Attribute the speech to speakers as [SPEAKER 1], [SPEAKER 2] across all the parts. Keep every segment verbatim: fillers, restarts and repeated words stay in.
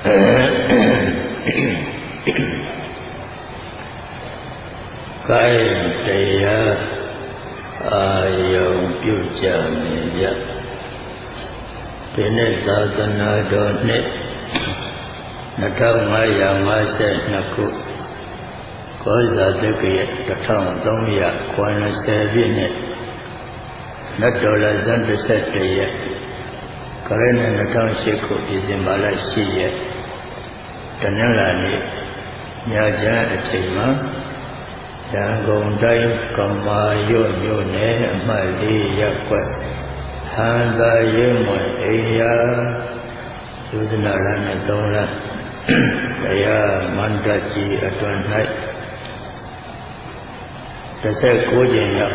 [SPEAKER 1] ကိုယ်တရားအာယုံပြုကြမြင်ရဒီနေ့သာသနာတော်နှစ်နှစ်ထောင်ငါးရာငါးဆယ်နှစ်ခုကောဇာတက္ကရာတစ်ထောင်သုံးရာခုနှစ်ဆယ်ပြည့်နှစ်လက်တော်လဇန်တစ်ဆက်တည်းရက်ကရဏနှစ်ထောင်ရှစ်ခုဒီဇင်ဘာလရှိရက်တနင်္လာနေ့ညချမ်းအချိန်မှာရန်ကုန်တိုင်းကမာရွတ်မြို့နယ်အမှတ်လေးရပ်ကွက်ဟန်သာရဲမွေအိယာသုဒနာရနဲ့သုံးလတရားမန္တကြီးအတွင်၌တစ်ဆက်ကိုးကျင်ရောက်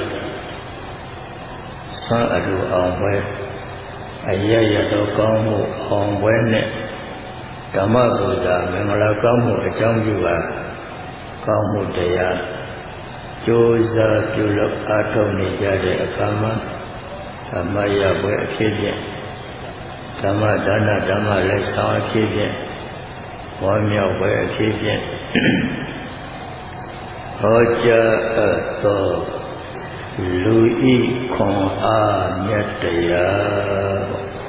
[SPEAKER 1] ဆွမ်းအလူအောင်ပွဲအရရတော်ကောင်းမှုအောင်ပွဲနဲ့ဓမ္မပူဇာမင်္ဂလာကောင်းမှုအကြောင်းပြုပါကောင်းမှုတရားကြိုးစားပြုလုပ်အားထုတ်နေကြတဲ့အခါမှာဓမ္မရပွဲအဖြစ်ဖြင့်ဓမ္မဒါနဓမ္မလက်ဆောင်အဖြစ်ဖြင့်ဝါမြောက်ပွဲအဖြစ်ဖြင့်ဟောကြားအပ်သောလူဤခွန်အားမြတ်တရား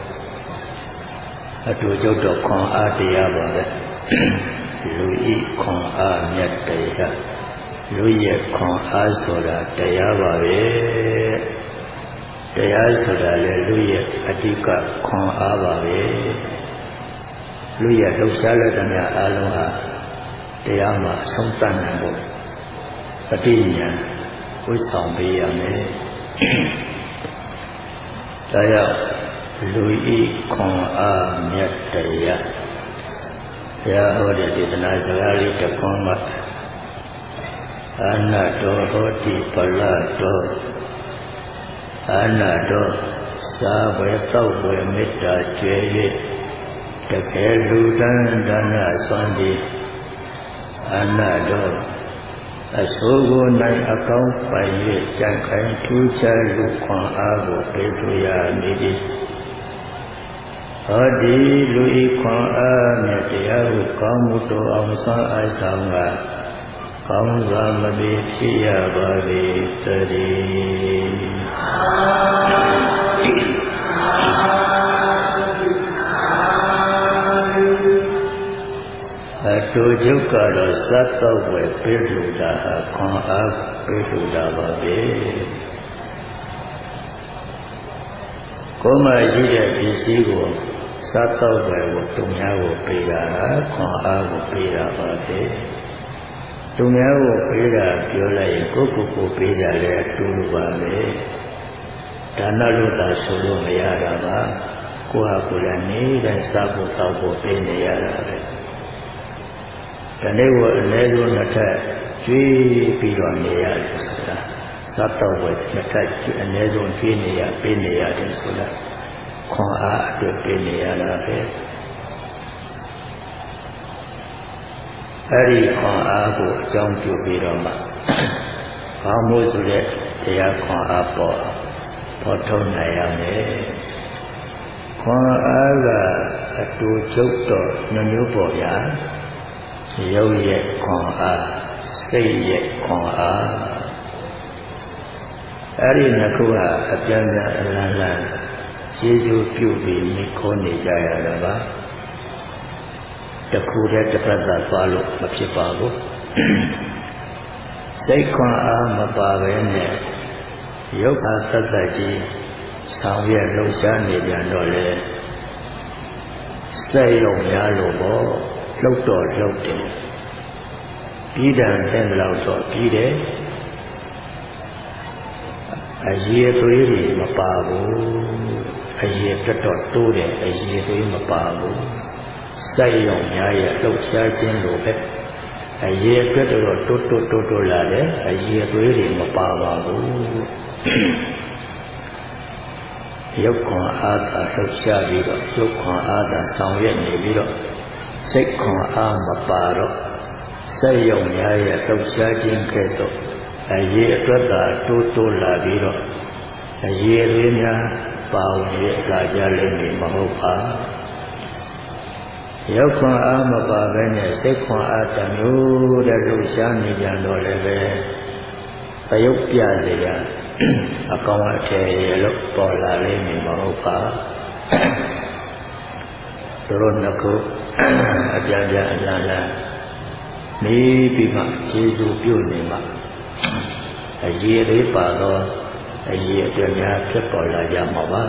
[SPEAKER 1] အတူကျုပ်တော်ခွန်အားတရားပါပဲလူဤခွန်အားမြတ်တရားလူရဲ့ခွန်အားဆိုတာတရားပါပဲတရားဆိုတာလေလူရဲ့အဓိကခွန်အားပါပဲလူရဲ့လှုပ်ရှားလက်သမျှအားလုံးဟာတရားမှာအဆုံးသတ်နိုင်ဖို့ပဋိညာဝိဆောင်ပေးရမယ်ဒါကြောင့်လူဤခွန်အားမြတ်တရားဘုရားဟောတဲ့ဒေသနာစကားလေးတစ်ခွန်းမှာအာနာတောဟောတိပလတောအာနာတောသာဝေသောက်ဝေမေတ္တာကျွဲ၍တကယ်လူတန်းဒါနဆွမ်းသည်အာနာတောအစိုးကိုနိုင်အကောင်းပိုင်၍ကြံခိုင်ထူးခြားလူခွန်အားကိုပေးထူရမည်သည်ဟောဒီလူဤခွန်အားမြတ်တရားကိုကောင်းမှုတော်အောင်ဆွမ်းအားဆောင်ကကောင်းစွာမသိဖြစ်ရပါလေသတည်းအတူကျုပ်ကတော့စတ်တော့ဝယ်ပြေလူတာဟာခွန်အားပြေလူတာပါပဲကိုယ်မှရှိတဲ့ပစ္စည်းကိုစတ်တော့ဝယ်ကိုသူများကိုပေးတာခွန်အားကိုပေးတာပါပဲသူများကိုပေးတာပြောလိုက်ရင်ကိုယ့်ကိုယ်ကိုပေးတာလည်းအတူတူပါပဲဒါနလို့သာဆိုလို့မရတာပါကိုယ့်ဟာကိုယ်လည်းနေတဲ့စားဖို့တောက်ဖို့ပေးနေရတာပဲဒီနေ့ကအနည်းဆုံးနှစ်ထပ်ကျွေးပြီးတော့နေရတယ်ဆိုတာစားတော့ဝယ်နှစ်ထပ်အနည်းဆုံးကျွေးနေရပေးနေရတယ်ဆိုတာခွန်အားအတွက်ပေးနေရတာပဲအဲ့ဒီခွန်အားကိုအကြောင်းပြုပြီးတော့မှကောင်းမှုဆိုတဲ့တရားခွန်အားပေါ်ပေါ်ထုတ်နိုင်ရမယ်ခွန်အားကအတူချုပ်တော့နှမျိုးပေါ်ဗျာရုပ်ရဲ့ခွန်အားစိတ်ရဲ့ခွန်အားအဲ့ဒီနှစ်ခုဟာအပြန်ပြန်အလန်းလန်းကျေးဇူးပြုပြီးမိခိုးနေကြရတာပါတခုတည်းတစ်ဖက်သာသွားလို့မဖြစ်ပါဘူးစိတ်ခွန်အားမပါဘဲနဲ့ရုပ်အားသက်သက်ကြီးဆောင်ရွက်လှုပ်ရှားနေကြတော့လေစိတ်ရုံများလို့ပေါ့လှုပ်တော့လှုပ်တယ်ပြီးတယ်တဲ့လောက်တော့ပြီးတယ်အရေးသွေးတွေမပါဘူးအရေးတက်တော့တိုးတယ်အရေးသွေးမပါဘူးစိုက်ရောင်များရဲ့လှုပ်ရှားခြင်းလိုပဲအရေးအတွက်တော့တိုးတိုးတိုးတိုးလာတယ်အရေးသွေးတွေမပါပါဘူးရုပ်ခွန်အားသာလှုပ်ရှားပြီးတော့ရုပ်ခွန်အားသာဆောင်ရွက်နေပြီးတော့စိတ်ခွန်အားမပါတော့စိုက်ရောင်များရဲ့လှုပ်ရှားခြင်းကဲ့သို့အရေးအတွက်သာတိုးတိုးလာပြီးတော့အရေးသွေးများပါဝင်ရလာကြလိမ့်မည်မဟုတ်ပါဒရုပ်ခွန်အားမပါဘဲနဲ့စိတ်ခွန်အားတစ်မျိုးတည်းလှူရှားနေကြတော့လည်းပဲပယုတ်ပြစေရအကောင်အထည်ရလို့ပေါ်လာလိမ့်မယ်မဟုတ်ပါတို့နှစ်ခုအပြားပြားအလားလားနေပြီးမှကျေးဇူးပြုနေမှအရေးလေးပါတော့အရေးအတွက်များဖြစ်ပေါ်လာကြမှာပါ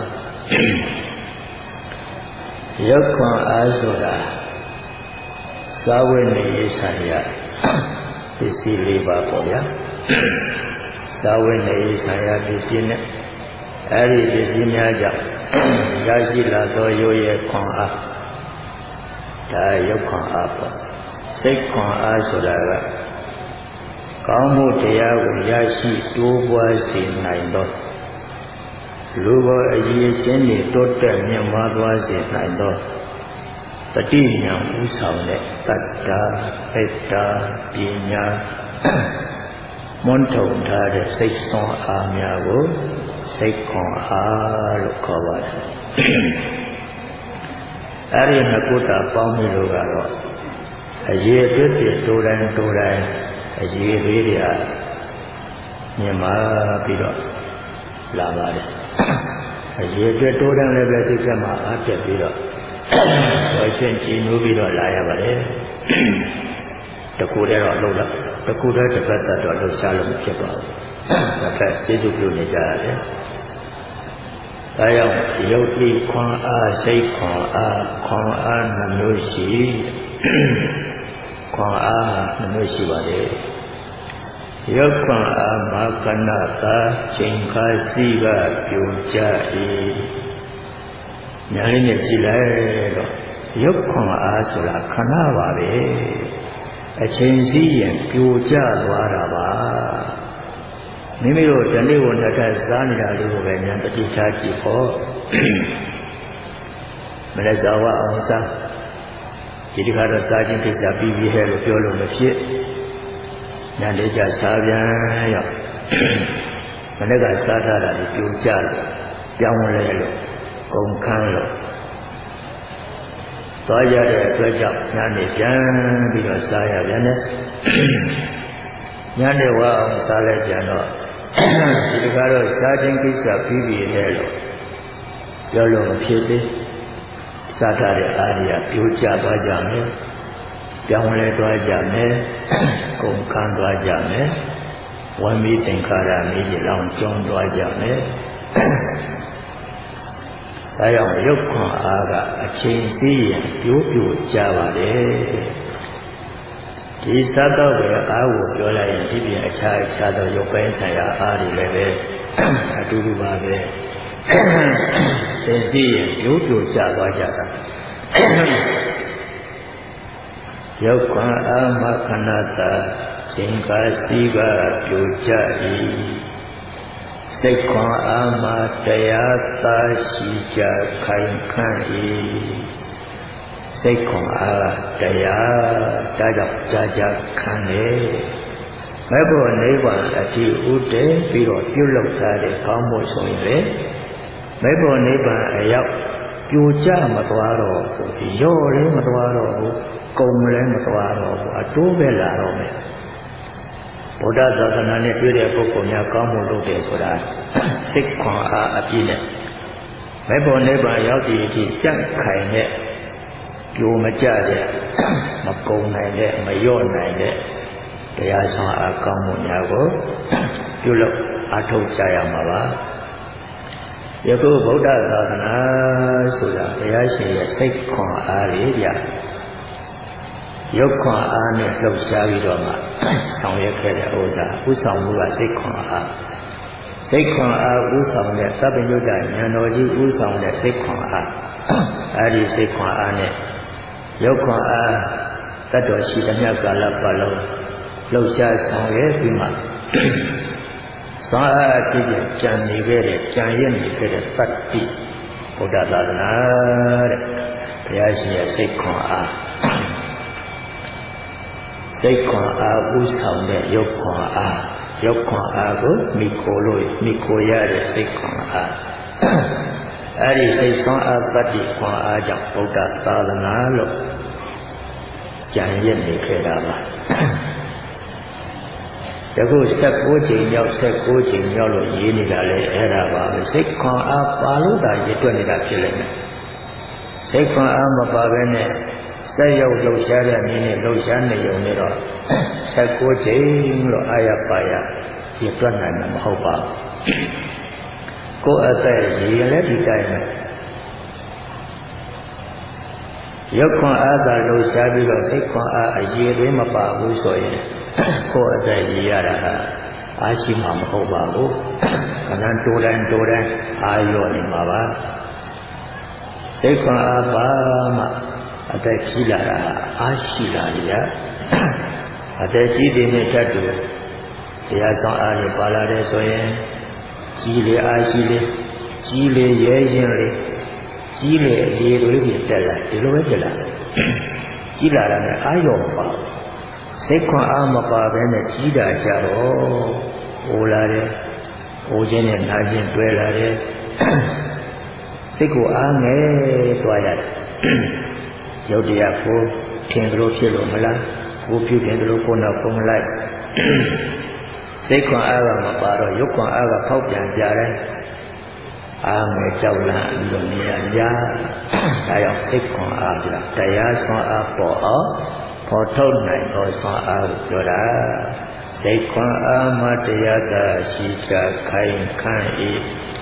[SPEAKER 1] ရုပ်ခွန်အားဆိုတာသာဝေနေရေးဆိုင်ရာပစ္စည်းလေးပါပေါ့ဗျာသာဝေနေရေးဆိုင်ရာပစ္စည်းနဲ့အဲဒီပစ္စည်းများကြောင့်ရရှိလာသောရိုးရဲခွန်အားဒါရုပ်ခွန်အားပေါ့စိတ်ခွန်အားဆိုတာကကောင်းမှုတရားကိုရရှိတိုးပွားစေနိုင်သောလူဘောအရေးချင်းတွေတိုးတက်မြင့်မားသွားစေနိုင်သောတတိယံဥဆောင်တဲ့တတ္တာဣတ္တာပညာမွန်းထုံထားတဲ့စိတ်ဆွမ်းအားများကိုစိတ်ခွန်အားလို့ခေါ်ပါတယ်အဲဒီနှစ်ခုတာပေါင်းပြီးလို့ကတော့အရေးအတွက်တိုးတိုင်းတိုးတိုင်းအရေးလေးတွေအားမြင်မာပြီးတော့လာပါတယ်အရေးအတွက်တိုးတိုင်းလည်းပဲသိချက်မှာအားတက်ပြီးတော့ဝယ်ချင်းကြည်နူးပြီးတော့လာရပါတယ်တကူတည်းတော့လှုပ်တော့တကူတည်းတစ်ပတ်သက်တော့လှုပ်ရှားလို့မဖြစ်ပါဘူးတစ်ဖက်ကျေးဇူးပြုနေကြရတယ်ဒါကြောင့်ယုတ်တိခွန်အားစိတ်ခွန်အားခွန်အားနှမျိုးရှိခွန်အားနှမျိုးရှိပါတယ်ရုပ်ခွန်အားမကနတာချိန်ခါစီကပြိုကျ၏ညာလေးနဲ့ကြည့်လိုက်တော့ရုပ်ခွန်အားဆိုတာခဏပါပဲအချိန်စီးရင်ပြိုကျသွားတာပါမိမိတို့ဒီနေ့ကိုနှစ်ထပ်စားနေတာလေးကိုပဲဉာဏ်တတိထားကြည့်ဖို့မလဲဇာဝအောင်စားဒီတစ်ခါတော့စားခြင်းကိစ္စပြီးပြီဟဲ့လို့ပြောလို့မဖြစ်ဉာဏ်လေးကြစားပြန်ရောက်မနေ့ကစားထားတာပြိုကျလို့ပြောင်းလဲလို့ကုန်ခန်းလို့သွားရတဲ့အတွက်ကြောင့်ညနေပြန်ပြီးတော့စားရပြန်တယ်ညနေဝအောင်စားလိုက်ကြတော့ဒီတကားတော့စားခြင်းကိစ္စပြီးပြီလေလို့ပြောလို့မဖြစ်သေးစားထားတဲ့အားရပြိုကျသွားကြမယ်ပြောင်းလဲသွားကြမယ်ကုန်ခန်းသွားကြမယ်ဝမ်းမီးသင်္ခါရမီးကြီးလောင်ကျွမ်းသွားကြမယ်ဒါကြောင့်ရုပ်ခွန်အားကအချိန်စီးရင်ပြိုးပြိုကျပါတယ်ဒီသတ္တဝေအားကိုပြောလိုက်ရင်ဒီပြင်အခြားအခြားသောရုပ်ပိုင်းဆိုင်ရာအားတွေလည်းပဲအတူတူပါပဲစင်စီးရင်ပြိုးပြိုကျသွားကြတာရုပ်ခွန်အားမခဏတာချိန်ခါစီကပြိုကျ၏စိတ်ခွန်အားမတရားသာရှိကြခိုင်ခန့်၏စိတ်ခွန်အားတရားဒါကြောင့်ကြာကြာခံလေမဲ့ဖို့နိဗ္ဗာန်အထိဥတည်ပြီးတော့ပြုလုပ်ထားတဲ့ကောင်းမှုဆိုရင်လေမဲ့ဖို့နိဗ္ဗာန်အရောက်ပြိုကျမသွားတော့ဘူးရော့လည်းမသွားတော့ဘူးကုန်လည်းမသွားတော့ဘူးအတိုးပဲလာတော့မယ်ဗုဒ္ဓသာသနာနဲ့တွေ့တဲ့ပုဂ္ဂိုလ်များကောင်းမှုလုပ်တယ်ဆိုတာစိတ်ခွန်အားအပြည့်နဲ့မဲ့ဖို့နိဗ္ဗာန်ရောက်တဲ့အထိကြန့်ခိုင်တဲ့ပြိုမကျတဲ့မကုန်နိုင်တဲ့မလျော့နိုင်တဲ့တရားဆောင်အားကောင်းမှုများကိုပြုလုပ်အားထုတ်ကြရမှာပါယခုဗုဒ္ဓသာသနာဆိုတာဘုရားရှင်ရဲ့စိတ်ခွန်အားလေးပြရုပ်ခွန်အားနဲ့လှုပ်ရှားပြီးတော့မှဆောင်ရွက်ခဲ့တဲ့ဥစ္စာဥဆောင်မှုကစိတ်ခွန်အားစိတ်ခွန်အားဥဆောင်တဲ့သဗ္ဗညုတဉာဏ်တော်ကြီးဥဆောင်တဲ့စိတ်ခွန်အားအဲဒီစိတ်ခွန်အားနဲ့ရုပ်ခွန်အားတတ်တော်ရှိသမျှကာလပတ်လုံးလှုပ်ရှားဆောင်ရွက်ပြီးမှသောအားအဖြစ်ကြံနေခဲ့တဲ့ကြံရည်နေခဲ့တဲ့သတ္တိဗုဒ္ဓသာသနာတဲ့ဘုရားရှင်ရဲ့စိတ်ခွန်အားစိတ်ခွန်အားဥဆောင်တဲ့ရုပ်ခွန်အားရုပ်ခွန်အားကိုမိခိုလို့မိခိုရတဲ့စိတ်ခွန်အားအဲဒီစိတ်ဆွမ်းအားတတ္တိခွန်အားကြောင့်ဗုဒ္ဓသာသနာလို့ကြံရစ်နေခဲ့တာပါတခုဆက်ကိုးချိန်ရောက်ဆက်ကိုးချိန်ရောက်လို့ရေးနေတာလေအဲ့ဒါပါပဲစိတ်ခွန်အားပါလို့သာရည်တွက်နေတာဖြစ်လိမ့်မယ်စိတ်ခွန်အားမပါဘဲနဲ့စက်ရောက်လှုပ်ရှားတဲ့နည်းနဲ့လှုပ်ရှားနေုံနဲ့တော့ဆက်ကိုးချိန်လို့အာရပါရရည်တွက်နိုင်မှာမဟုတ်ပါဘူးကိုယ်အသက်ရည်လည်းဒီတိုင်းပဲရုပ်ခွန်အားသာလှုပ်ရှားပြီးတော့စိတ်ခွန်အားအရည်တွေမပါဘူးဆိုရင်ကိုယ်အသက်ရည်ရတာဟာအားရှိမှာမဟုတ်ပါဘူးခဏတိုးတိုင်းတိုးတိုင်းအားရော့နေမှာပါစိတ်ခွန်အားပါမှအသက်ကြီးလာတာအားရှိလာရအသက်ကြီးတဲ့နဲ့တတ်တူတရားဆောင်အားရပါလာတဲ့ဆိုရင်ကြီးလေအားရှိလေကြီးလေရဲရင်လေကြီးလေအရေးတွေတက်လာဒီလိုပဲဖြစ်လာကြီးလာတာနဲ့အာရောမပါစိတ်ခွန်အားမပါဘဲနဲ့ကြီးတာကြတော့ဟိုလာတယ်ဟိုခြင်းနဲ့နာခြင်းတွဲလာတယ်စိတ်ကိုအားငယ်သွားရတယ်ရုပ်တရားကိုထင်လို့ဖြစ်လို့မလားကိုပြုတယ်လို့ကိုနောက်ပုံလိုက်စိတ်ခွန်အားကမပါတော့ရုပ်ခွန်အားကဖောက်ပြန်ကြတယ်အားငယ်ကြောက်လန့်ပြီးတော့နေရကြဒါကြောင့်စိတ်ခွန်အားပြတရားဆွမ်းအားပေါ်အောင်ပေါ်ထုတ်နိုင်သောဆွမ်းအားကိုပြောတာစိတ်ခွန်အားမှတရားသာရှိချခိုင်ခန့်၏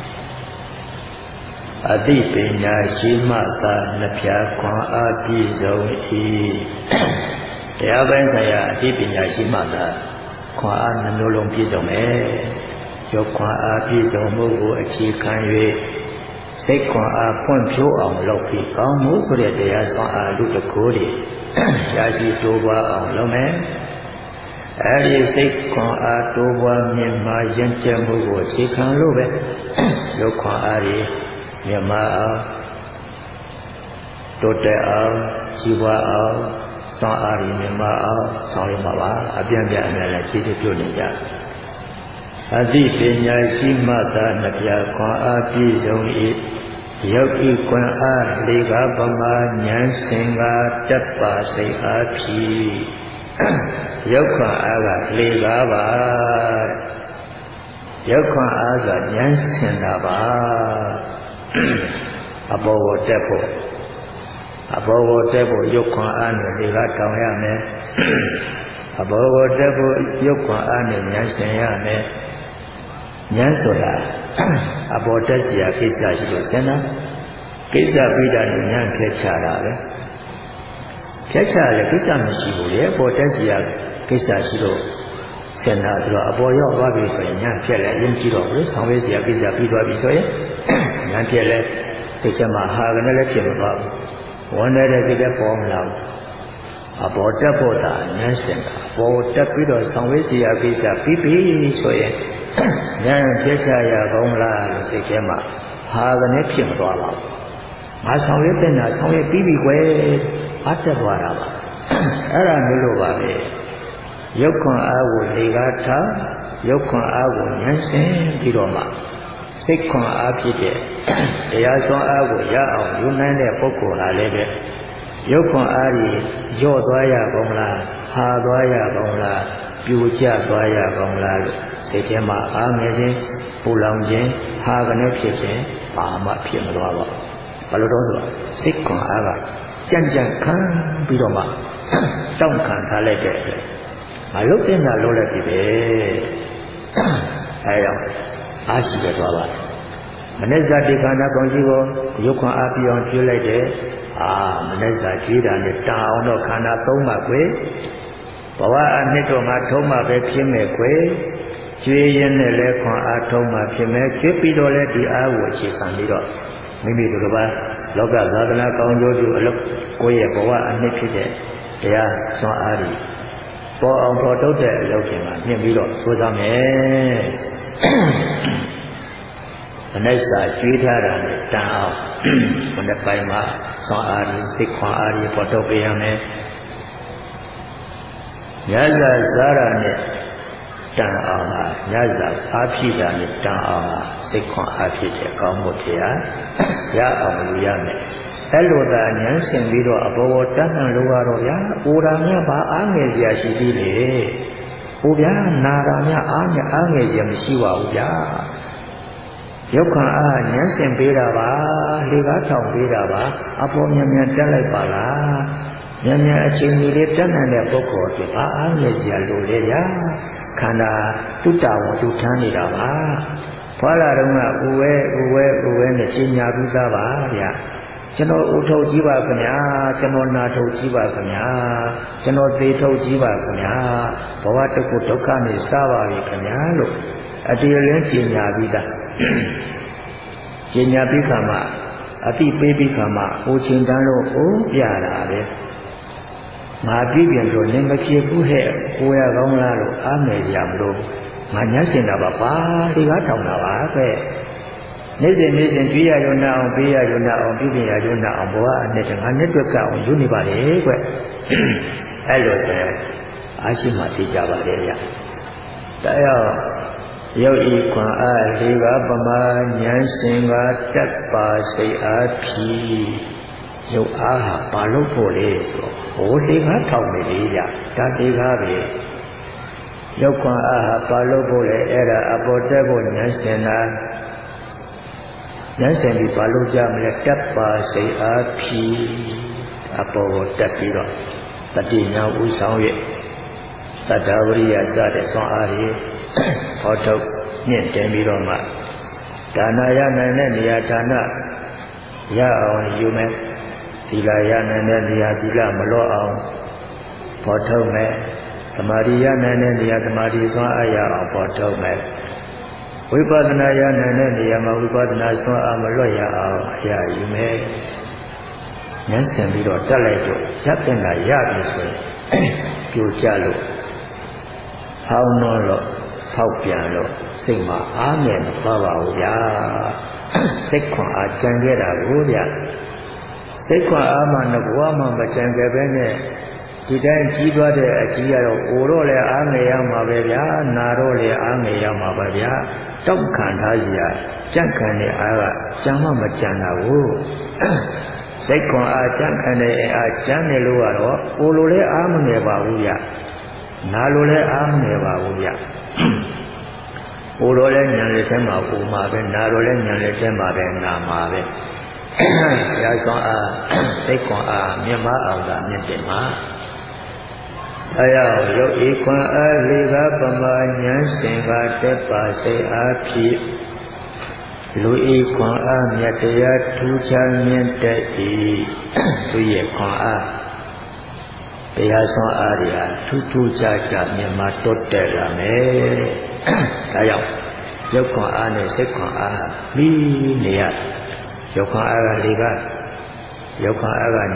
[SPEAKER 1] အသိပညာရှိမှသာနှပြခွန်အားပြည့်စုံ၏တရားပိုင်းဆိုင်ရာအသိပညာရှိမှသာခွန်အားနှမျိုးလုံးပြည့်စုံမယ်ရုပ်ခွန်အားပြည့်စုံမှုကိုအခြေခံ၍စိတ်ခွန်အားဖွံ့ဖြိုးအောင်လုပ်ပြီးကောင်းမှုဆိုတဲ့တရားဆွမ်းအားလူတကူတွေရရှိတိုးပွားအောင်လုပ်မယ်အဲဒီစိတ်ခွန်အားတိုးပွားမြင့်မားရင့်ကျက်မှုကိုအခြေခံလို့ပဲရုပ်ခွန်အားတွေမြင့်မားအောင်တိုးတက်အောင်ကြီးပွားအောင်ဆွမ်းအားတွေမြင့်မားအောင်ဆောင်ရွက်မှာပါအပြည့်အပြည့်အများနဲ့ခြေခြေပြုတ်နေကြအသိပညာရှိမှသာနှပြခွန်အားပြည့်စုံ၏ယောဂီခွန်အားလေးပါးပမာဉာဏ်စင်ကတက်ပါစိတ်အားဖြင့်ယောဂခွန်အားကလေးပါးပါယောဂခွန်အားကဉာဏ်စင်တာပါအဘောကိုတက်ဖို့အဘောကိုတက်ဖို့ယောဂခွန်အားနဲ့လေးပါးတောင်းရမယ်အဘောကိုတက်ဖို့ယောဂခွန်အားနဲ့ဉာဏ်စင်ရမယ်ဉာဏ်ဆိုတာအပေါ်တက်စရာကိစ္စရှိလို့ဆင်တာကိစ္စပြီးတာနဲ့ဉာဏ်ဖြတ်ချတာပဲဖြတ်ချရကိစ္စမရှိဘူးလေအပေါ်တက်စရာကိစ္စရှိလို့ဆင်တာဆိုတော့အပေါ်ရောက်သွားပြီဆိုရင်ဉာဏ်ဖြတ်လဲအရင်ရှိတော့ဘူးဆောင်ရွက်စရာကိစ္စပြီးသွားပြီဆိုရင်ဉာဏ်ဖြတ်လဲစိတ်ချမှာဟာကနေလည်းဖြစ်မသွားဘူးဝန်နေတဲ့စိတ်လည်းပေါ်မလာဘူးအပေါ်တက်ဖို့တာဉာဏ်စင်တာပေါ်တက်ပြီးတော့ဆောင်ရွက်စရာကိစ္စပြီးပြီဆိုရင်ဉာဏ်ဖြတ်ချရကောင်းလားလို့စိတ်ထဲမှာဟာကနေဖြစ်မသွားပါဘူး။ငါဆောင်ရွက်တဲ့နာဆောင်ရွက်ပြီးပြီကွယ်အတက်သွားတာပါ။အဲ့ဒါမျိုးလိုပါပဲ။ရုပ်ခွန်အားကိုလေကားထားရုပ်ခွန်အားကိုဉာဏ်ရှင်းပြီးတော့မှစိတ်ခွန်အားဖြစ်တဲ့တရားစွမ်းအားကိုရအောင်ယူနိုင်တဲ့ပုဂ္ဂိုလ်ဟာလည်းပဲရုပ်ခွန်အားကြီးညော့သွားရကောင်းလားဟာသွားရကောင်းလားပြိုကျသွားရကောင်းလားလို့စိတ်ထဲမှာအားငယ်ခြင်းပူလောင်ခြင်းဟာကနေဖြစ်ခြင်းဘာမှဖြစ်မသွားပါဘူး။ဘာလို့တော့ဆိုတော့စိတ်ခွန်အားကကြံ့ကြံ့ခံပြီးတော့မှတောင့်ခံထားလိုက်တဲ့အတွက်မလုပ်တဲ့နာလုပ်လိုက်ပြီပဲ။အဲကြောင့်အားရှိရသွားပါတယ်။မနစ္စတိခန္ဓာကောင်းကြီးကိုရုပ်ခွန်အားပြအောင်ကျွေးလိုက်တယ်။အာမနစ္စကျွေးတာနဲ့တာအောင်တော့ခန္ဓာသုံးပါကွယ်။ဘဝအနှစ်တော့ငါထုံးမှပဲဖြစ်မယ်ကွယ်ကျွေးရင်းနဲ့လဲခွန်အားထုံးမှဖြစ်မယ်ကျွေးပြီးတော့လဲဒီအားကိုအခြေခံပြီးတော့မိမိတို့ကလောကသာသနာကောင်းကျိုးပြုအလုပ်ကိုယ့်ရဲ့ဘဝအနှစ်ဖြစ်တဲ့တရားစွမ်းအားတွေပေါ်အောင်ပေါ်ထုတ်တဲ့အလုပ်တွေမှာမြင်ပြီးတော့ဆိုစားမယ်အနိစ္စကျွေးထားတာနဲ့တန်အောင်ဘယ်နှပိုင်းမှာစွမ်းအားတွေစိတ်ခွန်အားတွေပေါ်ထုတ်ပေးရမယ်ညဇာစားရနဲ့တန်အောင်ဟာညဇာအားဖြည့်တာနဲ့တန်အောင်ဟာစိတ်ခွန်အားဖြည့်တဲ့ကောင်းမှုတရားရအောင်ယူရမယ်အဲ့လိုသာဉာဏ်ရှင်ပြီးတော့အဘောတတ်မှန်လို့ရတော့ဗျာအိုရာမြတ်ဘာအားငယ်စရာရှိသေးလေဟိုဗျာနာရာမြတ်အားငယ်အားငယ်စရာမရှိပါဘူးဗျာရုပ်ခန္ဓာဉာဏ်ရှင်ပေးတာပါလေကားထောင်ပေးတာပါအပေါ်မြတ်မြတ်တက်လိုက်ပါလားဉာဏ်ဉာဏ်အချိန်ကြီးလေးတက်နိုင်တဲ့ပုဂ္ဂိုလ်တွေဘာအားငယ်စရာလိုလဲဗျာခန္ဓာတုတ္တဝတုထမ်းနေတာပါဖွာလာတော့ကဥဝဲဥဝဲဥဝဲနဲ့ရှင်းညာပြီးသားပါဗျာကျွန်တော်ဥထုတ်ကြည့်ပါခင်ဗျာကျွန်တော်နာထုတ်ကြည့်ပါခင်ဗျာကျွန်တော်သေထုတ်ကြည့်ပါခင်ဗျာဘဝတကုဒုက္ခနဲ့စပါပြီခင်ဗျာလို့အတေလင်းရှင်းညာပြီးသားရှင်းညာပြီးခါမှအတိပေးပြီးခါမှဟိုချင်းတန်းလို့ဟိုပြတာပဲငါပြည့်ပြန်လို့နေမဖြစ်ဘူးဟဲ့ကိုရကောင်းလားလို့အားမယ်ကြမလို့ငါညှက်စင်တာပါပါဒီကားထောင်တာပါပဲနေ့စဉ်နေ့စဉ်ကြွေးရရုံနဲ့အောင်ပေးရရုံနဲ့အောင်ပြည့်ပြည့်ရရုံနဲ့အောင်ဘဝအနှစ်တငါနှစ်တွက်ကအောင်ယူနေပါလေကွအဲ့လိုဆိုအားရှိမှသိကြပါလေဗျတရားရုပ်ဤခွန်အားလေးပါပမာဉာဏ်ရှင်ကတက်ပါစိတ်အားဖြီရုပ်အားဟာဘာလို့ဖို့လဲဆိုတော့ဟိုလေးကားထောင်နေလေဗျဒါလေးကားပဲရုပ်ခွန်အားဟာဘာလို့ဖို့လဲအဲ့ဒါအပေါ်တက်ဖို့ဉာဏ်ရှင်တာဉာဏ်ရှင်ပြီးဘာလို့ကြမလဲတက်ပါစိတ်အားဖြီအပေါ်ကိုတက်ပြီးတော့တတိညာဥဆောင်ရဲ့သတ္တဝရိယစတဲ့ဆွမ်းအားတွေဟောထုတ်မြင့်တင်ပြီးတော့မှဒါနရနိုင်တဲ့နေရာဒါနရအောင်ယူမယ်သီလရနိုင်တဲ့နေရာသီလမလော့အောင်ဟောထုတ်မယ်သမာဓိရနိုင်တဲ့နေရာသမာဓိဆွမ်းအားရအောင်ဟောထုတ်မယ်ဝိပဿနာရနိုင်တဲ့နေရာမှာဝိပဿနာဆွမ်းအားမလွတ်ရအောင်အရာယူမယ်ဉာဏ်ဆင်ပြီးတော့တက်လိုက်တော့ရပ်တင်တာရပြီဆိုရင်ပြိုကျလို့ဟောင်းတော့လို့ဖောက်ပြန်လို့စိတ်မှာအားငယ်မသွားပါဘူးဗျာစိတ်ခွန်အားကြံခဲ့တာကိုဗျာစိတ်ခွန်အားမှငဘွားမှမကြံခဲ့ပဲနဲ့ဒီတိုင်းကြီးသွားတဲ့အကြီးကတော့အိုတော့လည်းအားငယ်ရမှာပဲဗျာနာတော့လည်းအားငယ်ရမှာပဲဗျာတောက်ခံထားကြီးရကြံ့ခံတဲ့အားကကြံမှမကြံတာကိုစိတ်ခွန်အားကြံ့ခံတဲ့အားကြံ့တယ်လို့ကတော့အိုလိုလည်းအားမငယ်ပါဘူးဗျာနာလိုလည်းအားမငယ်ပါဘူးဗျ။ကိုယ်တော်လည်းဉာဏ်လက်ထဲမှာပူမှာပဲနာတော်လည်းဉာဏ်လက်ထဲမှာပဲနာမှာပဲ။ရာဇွန်အားစိတ်ခွန်အားမြတ်မအောင်ကမြင့်တယ်မှာ။အဲရောက်ရုပ်ဤခွန်အားလေးပါးပမာဉာဏ်ရှင်ကတက်ပါစိတ်အားဖြင့်လူဤခွန်အားမြတ်တရားထူးခြားမြင့်တဲ့ဤသူရဲ့ခွန်အားတရားဆွမ်းအားတွေဟာထူးထူးခြားခြားမြတ်မှာတိုးတက်လာမယ်။ဒါကြောင့်ရုပ်ခွန်အားနဲ့စိတ်ခွန်အားမိနေရရုပ်ခွန်အားကလေးပါရုပ်ခွန်အားကဉာဏ်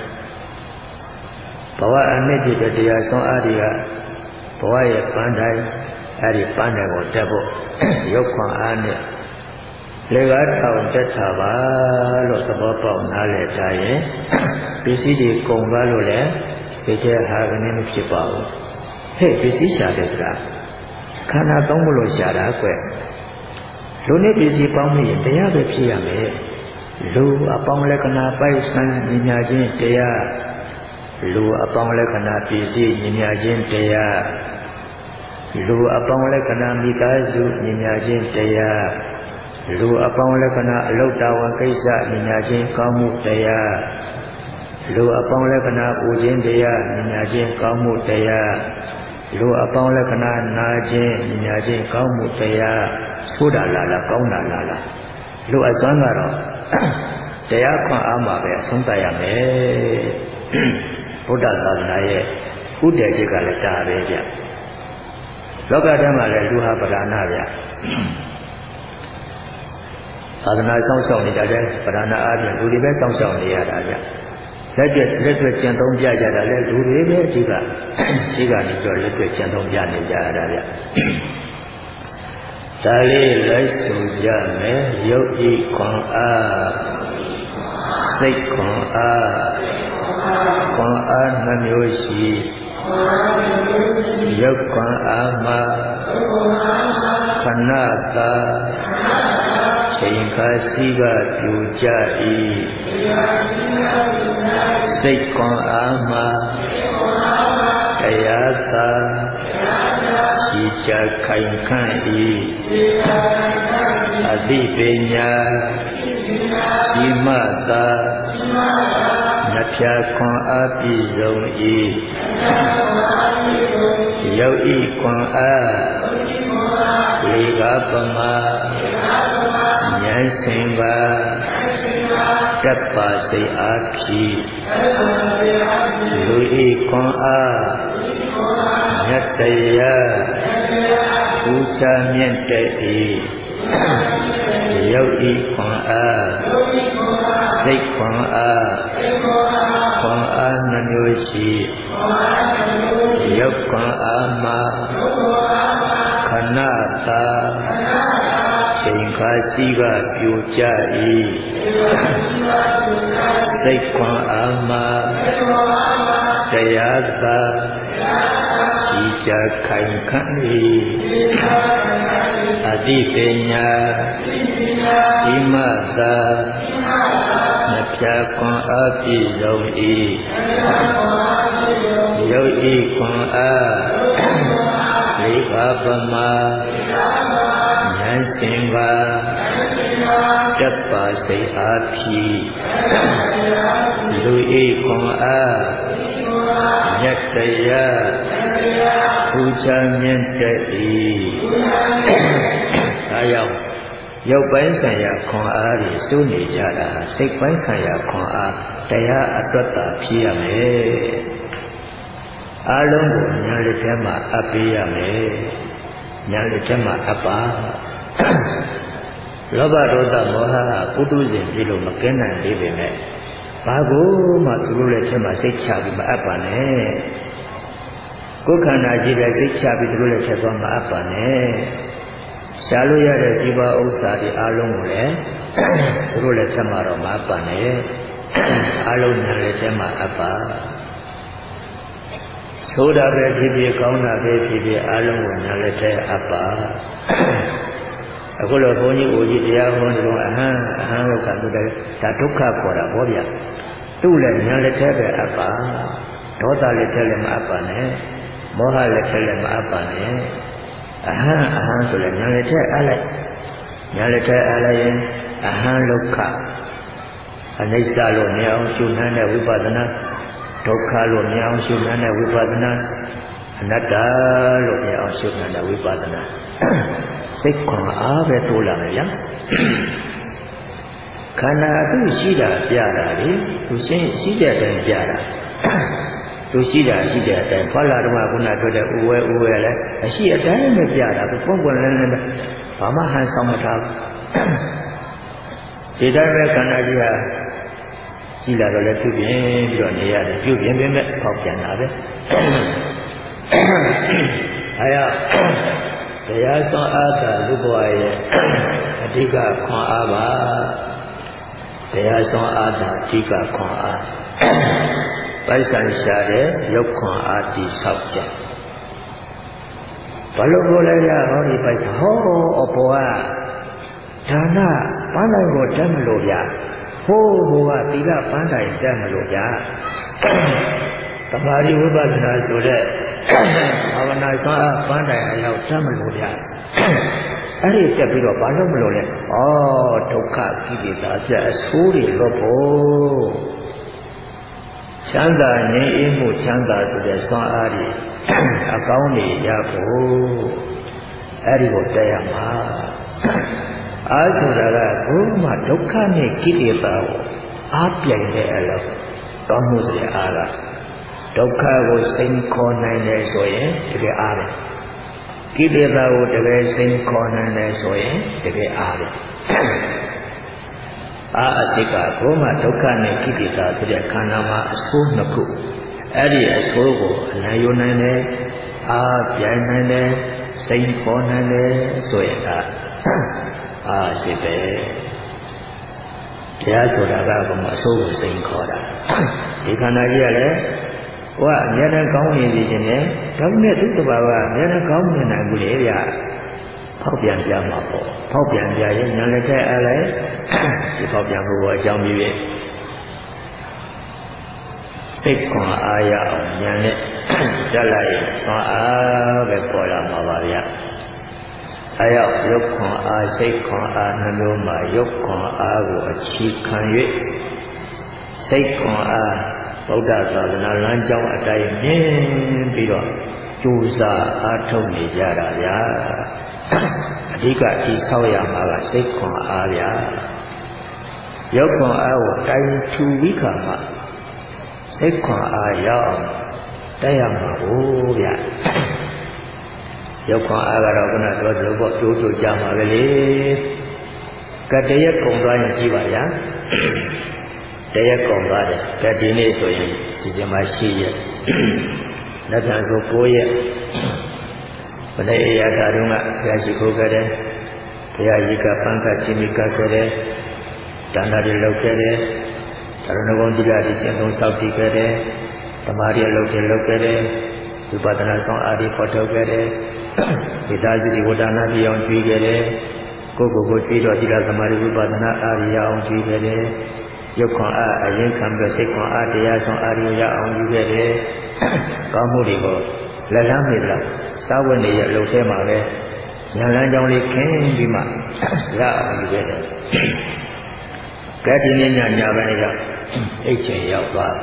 [SPEAKER 1] ဘဝအနှစ်တည်းတရားဆွမ်းအားတွေကဘဝရဲ့ပန်းတိုင်းအဲ့ဒီပန်းတိုင်းကိုတက်ဖို့ရုပ်ခွန်အားနဲ့လေကားထောင်တက်တာပါလို့သဘောပေါက်နားလည်ထားရင်ပစ္စည်းတွေကုန်သွားလို့လည်းစိတ်ထဲဟာကနေမဖြစ်ပါဘူးဟဲ့ပစ္စည်းရှာတဲ့ကခန္ဓာသုံးမလို့ရှာတာကွလူနဲ့ပစ္စည်းပေါင်းလို့ရင်တရားပဲဖြစ်ရမယ်လူအပေါင်းလက္ခဏာပိုက်ဆံညီညာခြင်းတရားလူအပေါင်းလက္ခဏာပစ္စည်းညီညာခြင်းတရားလူအပေါင်းလက္ခဏာမိသားစုညီညာခြင်းတရားလူအပေါင်းလက္ခဏာအလုတ္တဝကိစ္စညီညာခြင်းကောင်းမှုတရားလူအပေါင်းလက္ခဏာပူခြင်းတရားဉာဏ်ချင်းကောင်းမှုတရားလူအပေါင်းလက္ခဏာနာခြင်းဉာဏ်ချင်းကောင်းမှုတရားဆိုးတာလားလားကောင်းတာလားလားလူအစွမ်းကတော့တရားခွန်အားမှာပဲအဆုံးသတ်ရမယ်ဗုဒ္ဓသာသနာရဲ့ဥတည်ချက်ကလည်းဒါပဲဗျလောကထဲမှာလည်းလူဟာပဓာနာဗျသာသနာဆောင်ဆောင်နေကြတဲ့ပဓာနာအားဖြင့်လူတွေပဲဆောင်ဆောင်နေရတာဗျလက်တွေ့လက်တွေ့ကျင့်သုံးပြကြတာလဲလူတွေပဲအဓိကရှိကနေတော့လက်တွေ့ကျင့်သုံးပြနေကြရတာဗျဒါလေးလိုက်ဆိုကြမယ်ရုပ်ဤခွန်အားစိတ်ခွန်အားခွန်အားနှမျိုးရှိရုပ်ခွန်အားမှာခဏတာရချိန်ခါစီးကပြူကြ၏စိတ်ခွန်အားမှာတရားသာရှိချခိုင်ခန့်၏အသိပညာရှိမှသာနှဖျားခွန်အားပြည့်စုံ၏ရောက်ဤခွန်အားလေကပမာဉာဏ်စင်ပါတပ်ပါစိတ်အားဖြင့်လူဤခွန်အားမြတ်တရားပူဇာမြင့်တဲ့၏ရောက်ဤခွန်အားစိတ်ခွန်အားခွန်အားနှမျိုးရှိရောက်ခွန်အားမှာခဏသာချိန်ခါစီးကပြိုကြ၏စိတ်ခွန်အားမှာတရားသာရှိချခိုင်ခန့်၏အတိပညာရှိမှသာနှဖျားခွန်အားပြည့်စုံ၏ရောက်ဤခွန်အားလေးပါးပမာဉာဏ်စင်ပါတပ်ပါစိတ်အားဖြင့်လူဤခွန်အားမြတ်တရားပူဇာမြင့်တဲ့၏ဒါကြောင့်ရုပ်ပိုင်းဆိုင်ရာခွန်အားတွေစိုးနေကြတာစိတ်ပိုင်းဆိုင်ရာခွန်အားတရားအတွက်သာဖြစ်ရမယ်အလုံးကိုဉာဏ်လက်ထဲမှာအပ်ပေးရမယ်ဉာဏ်လက်ထဲမှာအပ်ပါလောဘဒေါသမောဟကပုထုဇဉ်ပြီလို့မကင်းနိုင်သေးပေမဲ့ဘာကိုမှသူတို့လက်ထဲမှာစိတ်ချပြီးမအပ်ပါနဲ့ကိုယ်ခန္ဓာကြီးတဲ့စိတ်ချပြီးသူတို့လက်ထဲသွားမအပ်ပါနဲ့ရှားလို့ရတဲ့ဇီဝဥစ္စာတွေအလုံးကိုလည်းသူတို့လက်ထဲမှာတော့မအပ်ပါနဲ့အလုံးဉာဏ်လက်ထဲမှာအပ်ပါသိုးတာပဲဖြစ်ဖြစ်ကောင်းတာပဲဖြစ်ဖြစ်အလုံးကိုညာလက်ထဲအပ်ပါအခုလိုဘုန်းကြီးဦးကြီးတရားဟောတယ်အဟံအဟံလို့ကသူတည်းဒါဒုက္ခခေါ်တာဟောဗျာသူ့လည်းညာလက်ထဲပဲအပ်ပါဒေါသလက်ထဲလည်းမအပ်ပါနဲ့မောဟလက်ထဲလည်းမအပ်ပါနဲ့အဟံအဟံဆိုလည်းညာလက်ထဲအပ်လိုက်ညာလက်ထဲအပ်လိုက်ရင်အဟံဒုက္ခအနိစ္စလို့မြင်အောင်ရှုနှမ်းတဲ့ဝိပဿနာဒုက္ခလို့မြင်အောင်ရှုနိုင်တဲ့ဝိပဿနာအနတ္တလို့မြင်အောင်ရှုနိုင်တဲ့ဝိပဿနာစိတ်ခွန်အားပဲတိုးလာမယ်ဗျာခန္ဓာသူရှိတာပြတာလေသူရှင်းရှိတဲ့အတိုင်းပြတာသူရှိတာရှိတဲ့အတိုင်းဖွာလာတော့ခုနထွက်တဲ့ဥဝဲဥဝဲလည်းအရှိအတိုင်းပဲပြတာသူပုံပွန်လည်းလည်းဘာမှဟန်ဆောင်မထားဒီတိုင်းပဲခန္ဓာကြီးဟာရှိလာတော့လည်းပြုပြင်ပြီးတော့နေရတယ်ပြုပြင်ပြင်မဲ့ပေါက်ပြန်တာပဲအဲရတရားဆောင်အားသာလူဘဝရဲ့အဓိကခွန်အားပါတရားဆောင်အားသာအဓိကခွန်အားပိုက်ဆံရှာတဲ့ရုပ်ခွန်အားတိဆောက်ကြဘာလို့ကိုလဲရဟောဒီပိုက်ဆံဟောအပေါ်ကဒါနပန်းတိုင်းကိုတက်မလို့ဗျာဟိုးဟိုကသီလပန်းတိုင်တက်မလို့ဗျာတမာရီဝိပဿနာဆိုတဲ့ဘာဝနာဆွမ်းအားပန်းတိုင်အရောက်တက်မလို့ဗျာအဲ့ဒီတက်ပြီးတော့ဘာလို့မလို့လဲဩဒုက္ခကိလေသာပြအဆိုးတွေလွတ်ဖို့ချမ်းသာငြိမ်းအေးမှုချမ်းသာဆိုတဲ့ဆွမ်းအားတွေအကောင်းတွေရဖို့အဲ့ဒီကိုတက်ရမှာအားဆိုတာကဘုမှဒုက္ခနဲ့ကိလေသာကိုအားပြိုင်တဲ့အလုပ်တောင်းမှုစရာအားလားဒုက္ခကိုစိန်ခေါ်နိုင်တယ်ဆိုရင်တကယ်အားပဲကိလေသာကိုတကယ်စိန်ခေါ်နိုင်တယ်ဆိုရင်တကယ်အားပဲအာအစိကဘုမှဒုက္ခနဲ့ကိလေသာဆိုတဲ့ခန္ဓာမှာအဆိုးနှစ်ခုအဲ့ဒီအဆိုးကိုအနိုင်ယူနိုင်တယ်အားပြိုင်နိုင်တယ်စိန်ခေါ်နိုင်တယ်ဆိုရင်ဒါအာရှိပဲတရားဆိုတာကဘုမအဆိုးကိုစိန်ခေါ်တာဒီခန္ဓာကြီးကလည်းဟိုကအများနဲ့ကောင်းနေနေခြင်းနဲ့ဒါပေမဲ့သူ့တဘာဝအများနဲ့ကောင်းနေနိုင်ဘူးလေဗျာဖောက်ပြန်ပြမှာပေါ့ဖောက်ပြန်ပြရင်ညာလက်တဲ့အလိုက်ဒီဖောက်ပြန်မှုကိုအကြောင်းပြည့်စိတ်ခွန်အားရအောင်ညာနဲ့တက်လိုက်ဆွမ်းအားပဲပေါ်လာမှာပါဗျာအဲရောက်ရုပ်ခွန်အားစိတ်ခွန်အားနှမျိုးမှာရုပ်ခွန်အားကိုအခြေခံ၍စိတ်ခွန်အားဗုဒ္ဓသာသနာလမ်းကြောင်းအတိုင်းမြင်ပြီးတော့ကြိုးစားအားထုတ်နေကြတာဗျာအဓိကဒီဆောက်ရမှာကစိတ်ခွန်အားဗျာရုပ်ခွန်အားကိုတိုင်ထူပြီးခါမှာစိတ်ခွန်အားရောက်တက်ရမှာကိုဗျာရုပ်ခွန်အားကတော့ခုနပြောသလိုပေါ့ကြိုးကြိုးကြမှာပဲလေကတရက်ကုံသွားရင်ရှိပါဗျာတရက်ကုံသွားတယ်ကဒီနေ့ဆိုရင်ဒီစမှာရှိရက်လက်ခံဆိုကိုရက်ဘယ်နဲ့အရာတာတုန်းကဘုရားရှိခိုးခဲ့တယ်ဘုရားကြီးကပန်းကရှိမိကခဲ့တယ်ဒါနတွေလုပ်ခဲ့တယ်ဒါရဏဂုံတိကတိကျင့်သုံးဆောက်တည်ခဲ့တယ်ဓမ္မတွေလုပ်ခဲ့လုပ်ခဲ့တယ်ဝိပဿနာဆောင်အားတွေဖော်ထုတ်ခဲ့တယ်ဝိသတိဝဒနာပြအောင်ကျွေးခဲ့တယ်ကိုယ်ကိုယ်ကိုကျွေးတော့သီလသမာဓိဝိပဿနာအားရအောင်ကျွေးခဲ့တယ်ရုပ်ခွန်အားအရင်ခံပြီးစိတ်ခွန်အားတရားဆောင်အားရရအောင်ယူခဲ့တယ်ကောင်းမှုတွေကိုလက်လမ်းမြေလောက်စာဝတ်နေရလုံထဲမှာပဲညာလန်းကြောင်းလေးခင်းပြီးမှရအောင်ယူခဲ့တယ်ကဲဒီနေ့ညညပိုင်းကအိတ်ချင်ရောက်သွား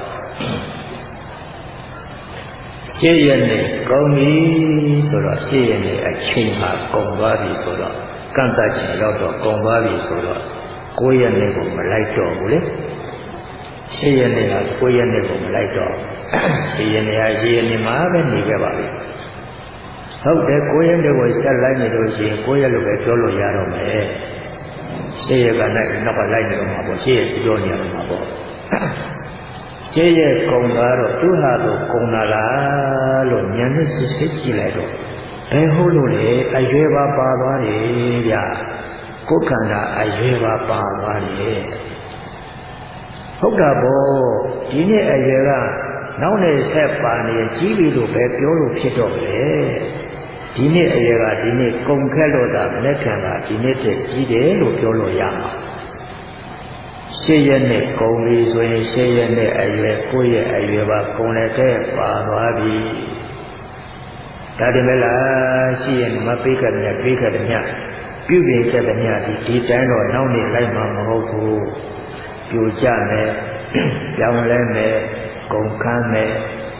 [SPEAKER 1] ရှေ့ရနေကောင်းပြီဆိုတော့ရှေ့ရနေအချိန်မှာကုန်သွားပြီဆိုတော့ကန့်တတ်ချင်ရောက်တော့ကုန်သွားပြီဆိုတော့ကိုယ့်ရနေကိုမလိုက်တော့ဘူးလေရှေ့ရနေကကိုယ့်ရနေကိုမလိုက်တော့ရှေ့ရနေကရှေ့ရနေမှာပဲနေခဲ့ပါပြီဟုတ်တယ်ကိုယ့်ရနေကိုဆက်လိုက်နေလို့ရှိရင်ကိုယ့်ရလို့ပဲပြောလို့ရတော့မယ်ရှေ့ရကနိုင်နောက်ကလိုက်နေတော့မှာပေါ့ရှေ့ရပြောနေရမှာပေါ့ရှေ့ရကုံသွားတော့သူ့ဟာသူကုံလာလားလို့ဉာဏ်နဲ့စစ်စစ်ကြည့်လိုက်တော့ဘယ်ဟုတ်လို့လဲအရွယ်ပါပါသွားတယ်ဗျာကိုယ်ခန္ဓာအရွယ်ပါပါသွားတယ်ဟုတ်တာပေါ့ဒီနေ့အရွယ်ကနောက်နဲ့ဆက်ပါနေကြီးပြီလို့ပဲပြောလို့ဖြစ်တော့လေဒီနေ့အရွယ်ကဒီနေ့ကုံခက်လို့သာလက်ခံတာဒီနေ့တည်းကြီးတယ်လို့ပြောလို့ရမှာရှေ့ရက်နဲ့ကုံပြီဆိုရင်ရှေ့ရက်နဲ့အရွယ်ကိုယ့်ရဲ့အရွယ်ပါကုံလည်းတဲ့ပါသွားပြီဒါတင်မလားရှိရင်မပိတ်ကြတဲ့ပိတ်ကြတဲ့ညပြုပြင်ကြတဲ့ညဒီဒီတိုင်းတော့နောက်နေလိုက်မှာမဟုတ်ဘူးပြိုကျမယ်ပြောင်းလဲမယ်ကုန်ခန်းမယ်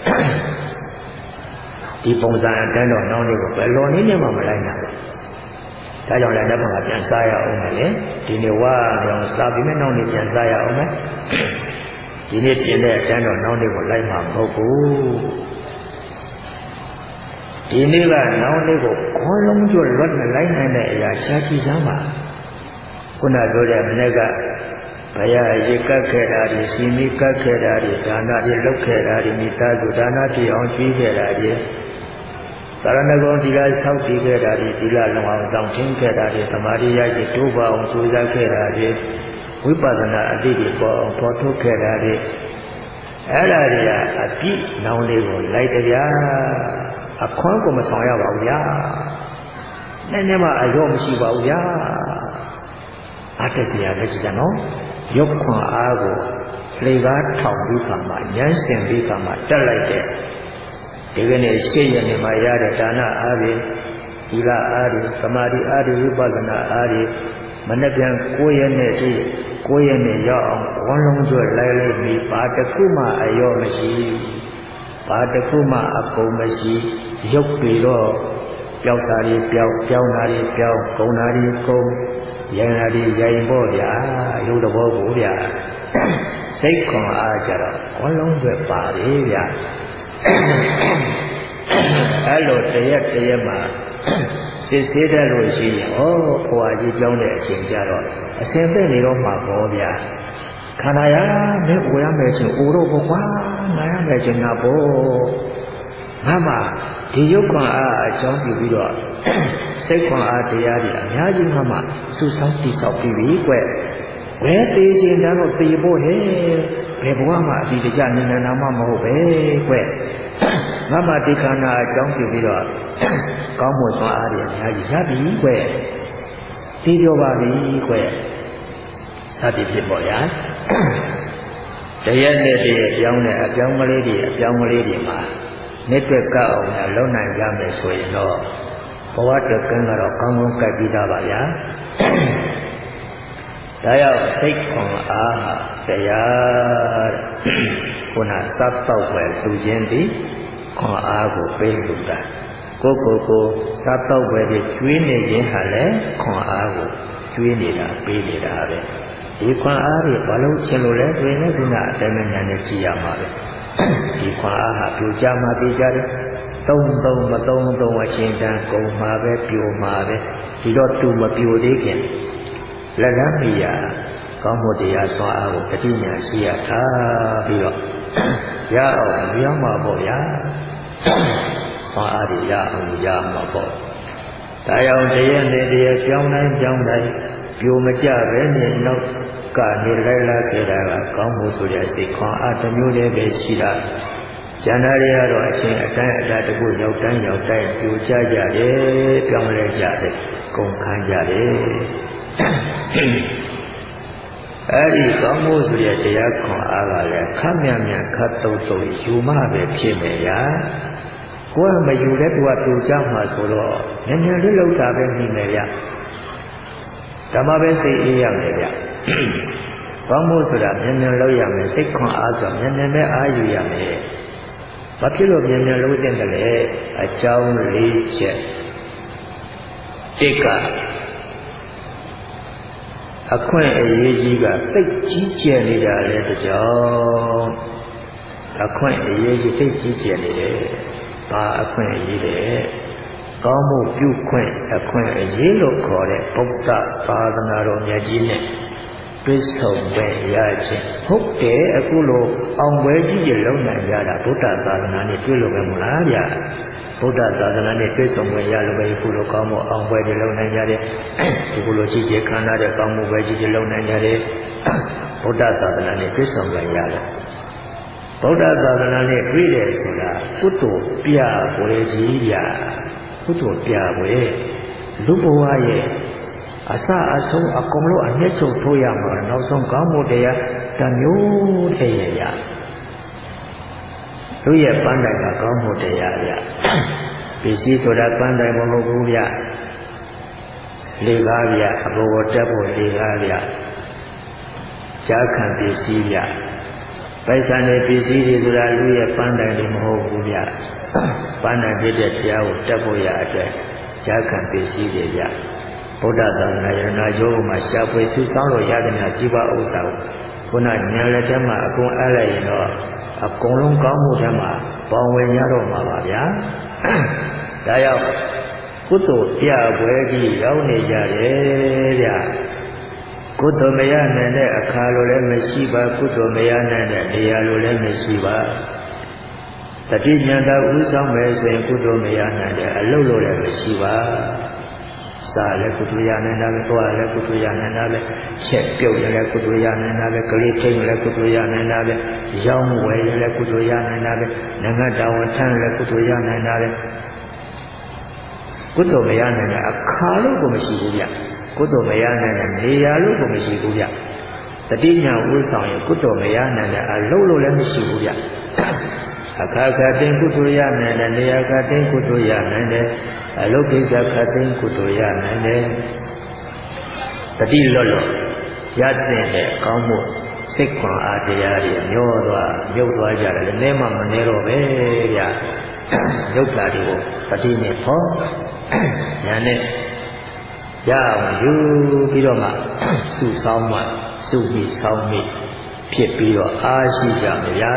[SPEAKER 1] ဒီပုံစံအတိုင်းတော့နောက်နေကိုဘယ်လိုနည်းနဲ့မှမလိုက်နိုင်ဘူးဒါကြောင့်လည်းလက်ဖက်ကပြန်စားရအောင်မယ်လေဒီနေ့ဝါရောစားပြီးမှနောက်နေ့ပြန်စားရအောင်မယ်ဒီနေ့ပြင်တဲ့အတိုင်းတော့နောက်နေ့ကိုလိုက်မှာမဟုတ်ဘူးဒီနေ့ကနောက်နေ့ကိုခေါင်းလုံးကျွတ်လွတ်မလိုက်နိုင်တဲ့အရာရှားကြည့်စမ်းပါခုနပြောတဲ့မနေ့ကဘုရားရေကတ်ခဲ့တာဒီစီမီကတ်ခဲ့တာဒီဒါနတွေလုပ်ခဲ့တာဒီမိသားစုဒါနပြည့်အောင်ကျွေးခဲ့တာဒီသာရဏဂုံဒီကဆောက်တည်ခဲ့တာဒီဒီလလုံအောင်ဆောင်ထင်းခဲ့တာဒီသမာဓိရရှိတိုးပါအောင်ကြိုးစားခဲ့တာဒီဝိပဿနာအတိတ်ပေါ်အောင်ပေါ်ထုတ်ခဲ့တာဒီအဲ့ဒါတွေကအပြည့်နောင်လေးကိုလိုက်ကြအခွန်းကိုမဆောင်ရပါဘူးဗျာနည်းနည်းမှအရောမရှိပါဘူးဗျာအတက်စရာပဲကြည့်ကြနော်ရုပ်ခွန်အားကိုလေကားထောင်ပြီးခါမှဉာဏ်ရှင်ပြီးခါမှတက်လိုက်တဲ့ဒီကနေ့ရှေ့ရနေမှာရတဲ့ဒါနအားဖြင့်ဒီလအားဖြင့်သမာဓိအားဖြင့်ဝိပဿနာအားဖြင့်မနေ့ပြန်ကိုယ်ရနဲ့ဒီကိုယ်ရနဲ့ရောက်အောင်ဝန်းလုံးကျွတ်လိုက်လိုက်ပြီးဘာတစ်ခုမှအရောမရှိဘာတစ်ခုမှအကုန်မရှိရုပ်ပြီးတော့ပျောက်တာတွေပျောက်ပြောင်းတာတွေပြောင်းကုန်တာတွေကုန်ရိုင်းတာတွေရိုင်းပေါ့ဗျာရုပ်သဘောကိုဗျာစိတ်ခွန်အားကြတော့ဝန်းလုံးကျွတ်ပါလေဗျာအဲ့လိုတရက်တရက်မှာစစ်ဆေးတတ်လို့ရှိရင်ဩဘွာကြီးပြောင်းတဲ့အချိန်ကြတော့အစင်သက်နေတော့မှာပေါ့ဗျာခန္ဓာရမင်းအိုရမယ်ချင်းအိုတော့ပေါ့ကွာငါရမယ်ချင်းငါပေါ့ငါမှဒီရုပ်ခွန်အားအကြောင်းပြုပြီးတော့စိတ်ခွန်အားတရားတွေအများကြီးမှမှစုဆောင်းတိဆောက်ပြီးပြီကွဘယ်သေးချင်းတော့သေဖို့ဟဲ့ဘယ်ဘဝမှာအဒီတကြနေနေတာမှမဟုတ်ပဲကွငါမှဒီခန္ဓာအကြောင်းပြုပြီးတော့ကောင်းမှုစွမ်းအားတွေအများကြီးရပြီကွယ်သိပြောပါပြီကွယ်စသည်ဖြစ်ပေါ်ရတရက်နဲ့တရက်ပြောင်းတဲ့အပြောင်းကလေးတွေအပြောင်းကလေးတွေမှာနှစ်တွက်ကအောင်လည်းလုံနိုင်ကြမယ်ဆိုရင်တော့ဘဝတက်ကန်းကတော့ကောင်းကောင်းကပ်ပြီးသားပါဗျာဒါရောက်စိတ်ခွန်အားဟာတရားခုနစပ်တော့ပဲသူချင်းသည်ခွန်အားကိုပေးလို့တာကိုကိုကိုစပ်တော့ပဲကျွေးနေခြင်းဟာလည်းခွန်အားကိုကျွေးနေတာပေးနေတာပဲဒီခွန်အားတွေဘာလို့ရှင်လို့လဲတွင်နဲ့ခုနအတိုင်းဉာဏ်နဲ့ကြည့်ရမှာပဲဒီခွန်အားဟာပြိုကျမှာပြိုကျတယ်သုံးသုံးမသုံးသုံးအချင်းတန်းကုန်မှာပဲပြိုမှာပဲဒီတော့သူမပြိုသေးခင်လက်လန်းမိရာကောင်းမှုတရားစွာအားကိုတတိညာရှိရထားပြီးတော့ရအောင်ပြောင်းမှာပေါ့ဗျာစွာအားတွေရအောင်ရမှာပေါ့ဒါကြောင့်တရက်နဲ့တရက်ပြောင်းတိုင်းပြောင်းတိုင်းပြိုမကျပဲနဲ့နောက်ကနေလိုက်လာခဲ့တာကကောင်းမှုဆိုတဲ့စိတ်ခွန်အားတစ်မျိုးတည်းပဲရှိတာကျန်တာတွေကတော့အချင်းအတိုင်းအတာတခုရောက်တိုင်းရောက်တိုင်းပြိုကျကြတယ်ပြောင်းလဲကြတယ်ကုန်ခန်းကြတယ်အဲ့ဒီကောင်းမှုဆိုတဲ့တရားခွန်အားကလည်းခမ်းမြန်မြန်ခတ်တုံတုံယူမှပဲဖြစ်မယ်ရာကိုယ်ကမယူတဲ့သူကပြိုကျမှာဆိုတော့နည်းနည်းလေးလောက်တာပဲနေမယ်ဗျဓမ္မပဲစိတ်အေးရမယ်ဗျကောင်းမှုဆိုတာမြန်မြန်လုပ်ရမယ်စိတ်ခွန်အားဆိုမြန်မြန်ပဲအားယူရမယ်ဘာဖြစ်လို့မြန်မြန်လုပ်တဲ့လဲအကြောင်းလေးချက်တစ်ကအခွင့်အရေးကြီးကသိကြီးကျယ်နေတာလေတကြောင်အခွင့်အရေးကြီးသိကြီးကျယ်နေတယ်ဘာအခွင့်အရေးလဲကောင်းမှုပြုခွင့်အခွင့်အရေးလို့ခေါ်တဲ့ဗုဒ္ဓသာသနာတော်မြတ်ကြီးနဲ့တွဲဆုံပဲရခြင်းဟုတ်တယ်အခုလိုအောင်ပွဲကြီးကြီးလုံနိုင်ကြတာဗုဒ္ဓသာသနာနဲ့တွဲလို့ပဲမလားဗျာဗုဒ္ဓသာသနာနဲ့တွဲဆုံပဲရလို့ပဲအခုလိုကောင်းမှုအောင်ပွဲတွေလုံနိုင်ကြတယ်ဒီလိုကြည်ကြခန္ဓာတဲ့ကောင်းမှုပဲကြီးကြီးလုံနိုင်ကြတယ်ဗုဒ္ဓသာသနာနဲ့တွဲဆုံပဲရတယ်ဗုဒ္ဓသာသနာနဲ့တွေ့တယ်ဆိုတာကုသိုလ်ပြပွဲကြီးဗျာကုသိုလ်ပြပွဲလူဘဝရဲ့အစအဆုံးအကုန်လုံးအမျက်ချုပ်ထိုးရမှာနောက်ဆုံးကောင်းမှုတရားတမျိုးတည်းရရသူရဲ့ပန်းတိုင်ကကောင်းမှုတရားဗျပစ္စည်းဆိုတာပန်းတိုင်မဟုတ်ဘူးဗျလေကားဗျအဘောတက်ဖို့လေကားဗျဈာခံပစ္စည်းဗျပိုက်ဆံတွေပစ္စည်းတွေဆိုတာလူရဲ့ပန်းတိုင်တွေမဟုတ်ဘူးဗျပန်းတိုင်ဖြစ်တဲ့တရားကိုတက်ဖို့ရအတွက်ဈာခံပစ္စည်းတွေဗျဗုဒ္ဓသာသနာယနာယောမှာရှားပွေစုဆောင်းလို့ရတဲ့များကြီးပါဥစ္စာကိုခုနညာလက်ထဲမှာအကုန်အားလိုက်ရင်တော့အကုန်လုံးကောင်းမှုထဲမှာပေါဝင်ရတော့မှာပါဗျာဒါကြောင့်ကုသိုလ်ပြပွဲကြီးရောက်နေကြတယ်ဗျကုသိုလ်မရနိုင်တဲ့အခါလိုလည်းမရှိပါကုသိုလ်မရနိုင်တဲ့နေရာလိုလည်းမရှိပါတတိညာတာဥဆောင်မယ်ဆိုရင်ကုသိုလ်မရနိုင်တဲ့အလုပ်လိုလည်းမရှိပါစားလည်းကုသိုလ်ရနိုင်တာပဲ၊သွားလည်းကုသိုလ်ရနိုင်တာပဲ၊ချက်ပြုတ်လည်းကုသိုလ်ရနိုင်တာပဲ၊ကလေးထိတ်လည်းကုသိုလ်ရနိုင်တာပဲ၊ရောင်းဝယ်လည်းကုသိုလ်ရနိုင်တာပဲ၊ငငတ်တော်ထမ်းလည်းကုသိုလ်ရနိုင်တာပဲ။ကုသိုလ်မရနိုင်တဲ့အခါလို့ကိုမရှိဘူးဗျ။ကုသိုလ်မရနိုင်တဲ့နေရာလို့ကိုမရှိဘူးဗျ။တတိညာဥဆောင်ရင်ကုသိုလ်မရနိုင်တဲ့အလုပ်လို့လည်းမရှိဘူးဗျ။အခါခါတင်ကုသိုလ်ရနိုင်တဲ့နေရာခါတင်ကုသိုလ်ရနိုင်တဲ့အလုကိစ္စခတ်သိမ်းကုသိုလ်ရနိုင်တယ်တတိလွတ်လွတ်ရတဲ့ကောင်းမှုစိတ်ခွန်အားတရားတွေမျောသွားမြုပ်သွားကြတယ်လည်းနဲမှမနေတော့ပဲဗျာရုပ်ဓာတ်တွေကိုတတိနဲ့ဖို့ညာနဲ့ရအောင်ယူပြီးတော့မှစုဆောင်းမှစုပြီးဆောင်းပြီးဖြစ်ပြီးတော့အားရှိကြမယ်ဗျာ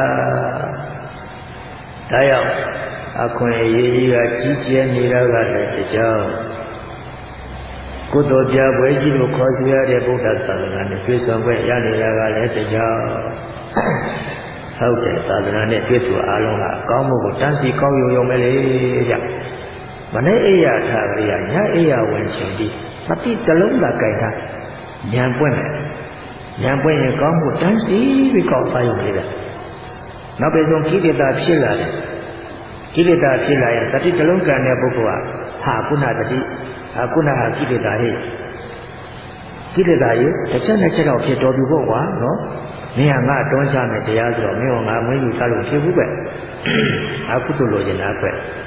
[SPEAKER 1] ဒါကြောင့်အခွင့်အရေးကြီးကကြီးကျယ်နေတာကလည်းတကြောင်ကုသိုလ်ပြပွဲကြီးလို့ခေါ်ကြရတဲ့ဗုဒ္ဓသာသနာနဲ့တွေ့ဆုံခွင့်ရနေတာကလည်းတကြောင်ဟုတ်တယ်သာသနာနဲ့တွေ့သူအားလုံးကကောင်းမှုကိုတန်းစီကောင်းရုံရုံပဲလေကြမနေ့အိယာထားကြရညအိယာဝင်ချိန်ဒီသတိတလုံးသာကြိုက်တာဉာဏ်ပွင့်တယ်ဉာဏ်ပွင့်ရင်ကောင်းမှုတန်းစီပြီးကောင်းပါရုံလေးပဲနောက်ပြီးဆုံးခိတ္တတာဖြစ်လာတယ်ကိလေသာဖြစ်လာရင်တတိတလုံးကံတဲ့ပုဂ္ဂိုလ်ကဟာကုဏတတိဟာကုဏဟာကိလေသာဟိကိလေသာရေတစ်ချက်နဲ့ချက်တော့ဖြစ်တော်ပြီပေါ့ကွာနော်မင်းကငါတွန်းချမယ်တရားဆိုတော့မင်းကငါမွေးယူထားလို့ဖြစ်ဘူးပဲအခုတို့လိုချင်တာပဲ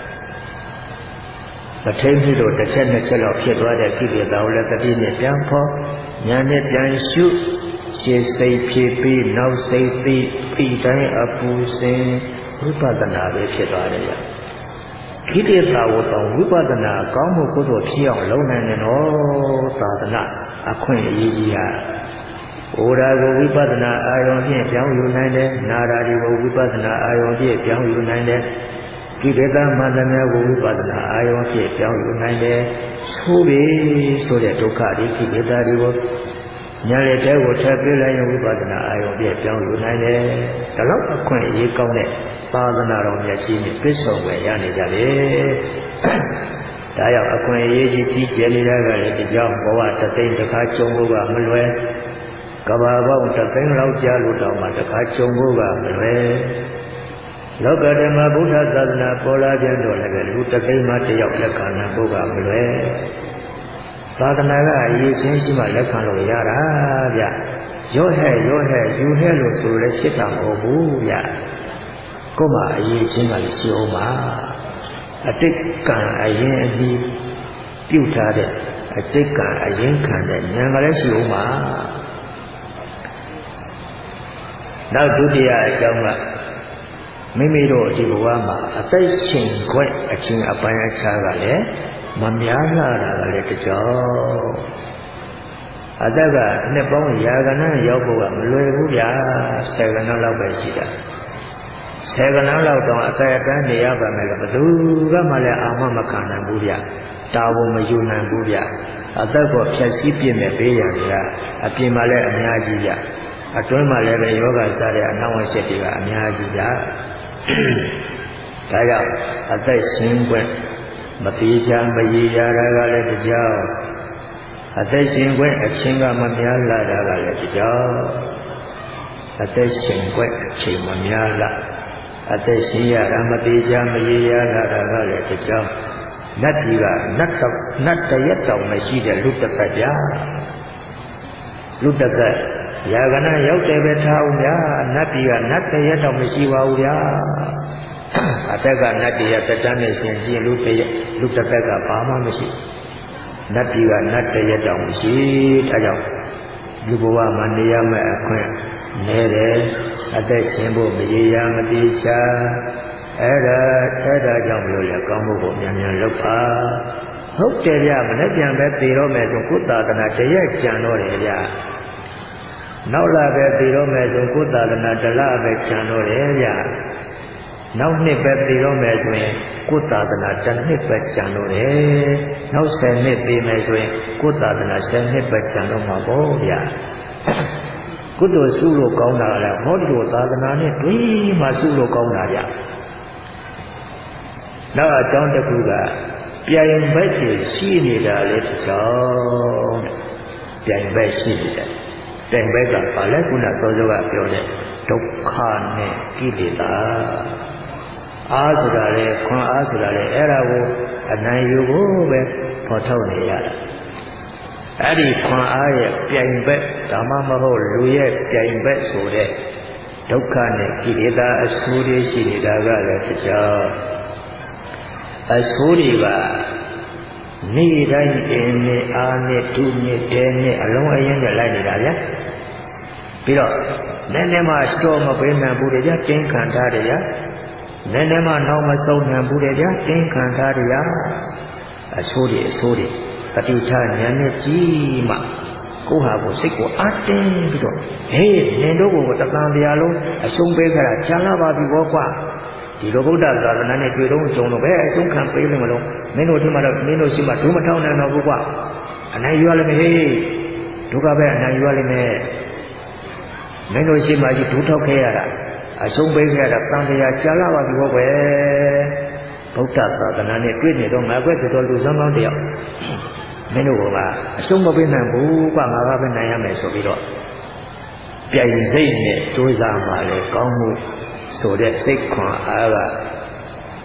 [SPEAKER 1] မထိန်ပြီးတော့တစ်ချက်နဲ့ချက်တော့ဖြစ်သွားတဲ့ကိလေသာကိုလည်းတတိနဲ့ပြန်ဖို့ညာနဲ့ပြန်ရှုရှေ့စိတ်ဖြစ်ပြီးနောက်စိတ်သိပြီးတိုင်းအပူစင်ဝိပဿနာပဲဖြစ်သွားတယ်ဗျကိလေသာကိုတော့ဝိပဿနာကောင်းမှုကုသိုလ်ဖြစ်အောင်လုပ်နိုင်တယ်နော်သာသနာအခွင့်အရေးကြီးဟာဩရာကိုဝိပဿနာအာရုံဖြင့်ပြောင်းယူနိုင်တယ်နာရာဒီကိုဝိပဿနာအာရုံဖြင့်ပြောင်းယူနိုင်တယ်ကိလေသာမှန်သမျှကိုဝိပဿနာအာရုံဖြင့်ပြောင်းယူနိုင်တယ်ဆိုပြီဆိုတဲ့ဒုက္ခဒီကိလေသာတွေကိုညာလက်တဲကိုထပ်ပြလိုက်ရင်ဝိပဿနာအာရုံဖြင့်ပြောင်းယူနိုင်တယ်ဒါတော့အခွင့်အရေးကောင်းတဲ့သာသနာတော်မြတ်ကြီးနဲ့ပြည့်စုံွယ်ရနေကြတယ်ဒါကြောင့်အခွင့်အရေးကြီးကြီးကျယ်နေတာကလည်းဒီကြောင့်ဘဝတသိန်းတစ်ခါကြုံဖို့ကမလွယ်ကဘာပေါင်းတသိန်းလောက်ကြာလို့တောင်မှတစ်ခါကြုံဖို့ကမလွယ်လောကဓမ္မဗုဒ္ဓသာသနာပေါ်လာပြန်တော့လည်းလူတသိန်းမှတယောက်လက်ခံနိုင်ဖို့ကမလွယ်သာသနာကအရေးချင်းရှိမှလက်ခံလို့ရတာဗျရော့ဟဲ့ရော့ဟဲ့ယူဟဲ့လို့ဆိုလည်းဖြစ်တာမဟုတ်ဘူးဗျကိုယ်မှာအရေးချင်းကလည်းရှိအောင်ပါအတိတ်ကံအရင်အပြီးပြုထားတဲ့အတိတ်ကံအရင်ခံတဲ့ဉာဏ်ကလည်းရှိအောင်ပါနောက်ဒုတိယအကြောင်းကမိမိတို့ဒီဘဝမှာအသက်ရှင်ခွင့်အချင်းအပိုင်းအခြားကလည်းမများလာတာကလည်းတကြောင်အသက်ကနှစ်ပေါင်းရာကဏ္ဍရောက်ဖို့ကမလွယ်ဘူးဗျာဆယ်ကဏ္ဍလောက်ပဲရှိတာဆယ်ကဏ္ဍလောက်တော့အသက်အတန်းနေရပါမယ်လို့ဘယ်သူကမှလည်းအာမမခံနိုင်ဘူးဗျတာဝန်မယူနိုင်ဘူးဗျအသက်ကိုဖြတ်စည်းပြစ်မဲ့ပေးရတာအပြင်မှာလည်းအများကြီးဗျအတွင်းမှာလည်းပဲယောဂစားတဲ့အနောက်ဝရှက်တွေကအများကြီးဗျဒါကြောင့်အသက်ရှင်ခွင့်မတိချာမရေရာတာကလည်းတကြောင်အသက်ရှင်ခွင့်အချင်းကမများလာတာကလည်းတကြောင်အသက်ရှင်ခွင့်အချိန်မများလာအသက်ရှင်ရတာမတိချာမရေရာတာကလည်းတကြောင်နတ်ကြီးကနတ်တော့နတ်တရက်တောင်မရှိတဲ့လူတစ်ပတ်ဗျာလူတစ်ပတ်ရာဂဏရောက်တယ်ပဲထားဦးဗျာနတ်ကြီးကနတ်တရက်တောင်မရှိပါဘူးဗျာအတက်ကနတ်ကြီးကတတန်းနဲ့ရှင်ရှင်လူတရက်လူတစ်ပတ်ကဘာမှမရှိနတ်ကြီးကနတ်တရက်တောင်မရှိဒါကြောင့်လူဘဝမှာနေရမယ့်အခွင့်နဲတယ်အသက်ရှင်ဖို့မရေရာမတိချာအဲ့ဒါအဲ့ဒါကြောင့်လို့လေကောင်းမှုကိုမြန်မြန်လုပ်ပါဟုတ်တယ်ဗျမနေ့ပြန်ပဲသိတော့မယ်ဆိုကုသသာနာတရက်ကြံတော့တယ်ဗျနောက်လာပဲသိတော့မယ်ဆိုကုသသာနာတလပဲကြံတော့တယ်ဗျနောက်နှစ်ပဲသိတော့မယ်ဆိုရင်ကုသသာနာတစ်နှစ်ပဲကြံတော့တယ်နောက်ဆယ်နှစ်သိမယ်ဆိုရင်ကုသသာနာဆယ်နှစ်ပဲကြံတော့မှာပေါ့ဗျကုသိုလ်စုလို့ကောင်းတာကလည်းဟောဒီလိုသာသနာနဲ့တွေ့မှစုလို့ကောင်းတာဗျနောက်အကြောင်းတစ်ခုကပြိုင်ဘက်ရှိနေတာလေတစ်ကြောင်းပြိုင်ဘက်ရှိနေတယ်ပြိုင်ဘက်ကဘာလဲခုနစောစောကပြောတဲ့ဒုက္ခနဲ့ကိလေသာအားဆိုတာလေခွန်အားဆိုတာလေအဲ့ဒါကိုအနိုင်ယူဖို့ပဲဖော်ထုတ်နေရတာအဲ့ဒီခွန်အားရဲ့ပြိုင်ဘက်ဒါမှမဟုတ်လူရဲ့ပြိုင်ဘက်ဆိုတဲ့ဒုက္ခနဲ့ကိလေသာအဆူတွေရှိနေတာကလည်းတစ်ကြောင်းအဆိုးတွေကနေ့တိုင်းအင်းနဲ့အားနဲ့ဒုနဲ့တဲနဲ့အလုံးအရင်းနဲ့လိုက်နေတာဗျာပြီးတော့နည်းနည်းမှတော့မပေးနိုင်ဘူးတဲ့ဗျာတင်းခံထားတယ်ဗျာနည်းနည်းမှနောက်မဆုံးနိုင်ဘူးတဲ့ဗျာတင်းခံထားတယ်ဗျာအဆိုးတွေအဆိုးတွေပဋိဌာဉာဏ်နဲ့ကြည့်မှကိုဟာကိုစိတ်ကိုအတင်းပြီးတော့ဟေးနင်တို့ကိုတသံတရားလုံးအရှုံးပေးကြတာကြာလာပါပြီဘောကွာဒီလိုဗုဒ္ဓသာသနာနဲ့တွေ့တော့ကြုံတော့ပဲအဆုံးခံပေးလို့မလို့မင်းတို့ဒီမှာတော့မင်းတို့ရှိမှဒုမထောင်းနိုင်တော့ဘူးကွာအနိုင်ယူရလိမ့်မယ်ဟေးဒုက္ခပဲအနိုင်ယူရလိမ့်မယ်မင်းတို့ရှိမှကြီးဒုထောက်ခဲ့ရတာအဆုံးပေးခဲ့ရတာတန်တရားကြာလာပါပြီဘောကွယ်ဗုဒ္ဓသာသနာနဲ့တွေ့နေတော့ငါကွယ်တော်လူစမ်းကောင်းတယောက်မင်းတို့ကအဆုံးမပေးနိုင်ဘူးကွာငါကပဲနိုင်ရမယ်ဆိုပြီးတော့ပြိုင်စိတ်နဲ့ကြိုးစားမှလည်းကောင်းမှုဆိုတဲ့စိတ်ခွန်အားက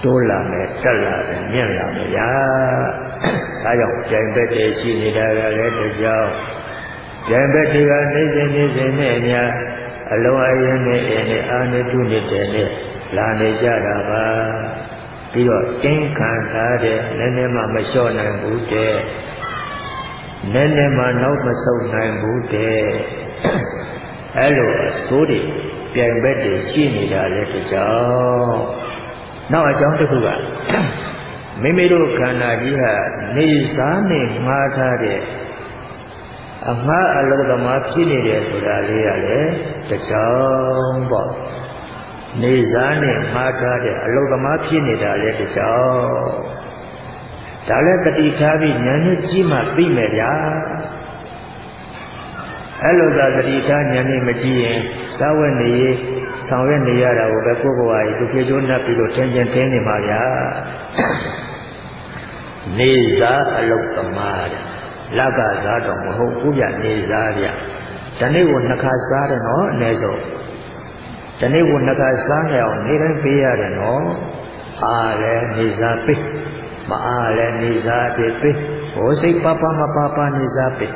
[SPEAKER 1] တိုးလာမယ်တက်လာတယ်မြင့်လာမယ်ဗျာဒါကြောင့်ကြိုင်ဘက်တည်းရှိနေတာကလည်းတကြောင်ကြိုင်ဘက်တွေကနေစဉ်နေစဉ်နဲ့အများအလုံးအရင်နဲ့အင်းနဲ့အာနေတုနေတဲ့နဲ့လာနေကြတာပါပြီးတော့တင်းခံထားတဲ့နည်းနည်းမှမလျှော့နိုင်ဘူးတဲ့နည်းနည်းမှနောက်မဆုတ်နိုင်ဘူးတဲ့အဲ့လိုအစိုးတွေပြိုင်ဘက်တွေရှိနေတာလည်းတကြောင်နောက်အကြောင်းတစ်ခုကမိမိတို့ခန္ဓာကြီးဟာနေစားနဲ့ငှားထားတဲ့အငှားအလုံးသမားဖြစ်နေတယ်ဆိုတာလေးရတယ်တကြောင်ပေါ့နေစားနဲ့ငှားထားတဲ့အလုံးသမားဖြစ်နေတာလည်းတကြောင်ဒါလည်းတတိထားပြီးဉာဏ်နဲ့ကြည့်မှသိမယ်ဗျာအဲ့လိုသာတတိထားဉာဏ်နဲ့မကြည့်ရင်သာဝတ်နေဆောင်ရွက်နေရတာကိုပဲကိုယ်ဘဝကြီးသူပြေကျိုးနှပ်ပြီးတော့ထင်ကျင်ထင်းနေမှာဗျာနေစားအလုံးသမားတဲ့လကစားတော့မဟုတ်ဘူးဗျနေစားဗျဒီနေ့ကိုနှစ်ခါစားတယ်နော်အနည်းဆုံးဒီနေ့ကိုနှစ်ခါစားနေအောင်နေတိုင်းပေးရတယ်နော်အားလည်းနေစားပေးမအားလည်းနေစားပေးပေးဟိုစိတ်ပပမပပနေစားပေး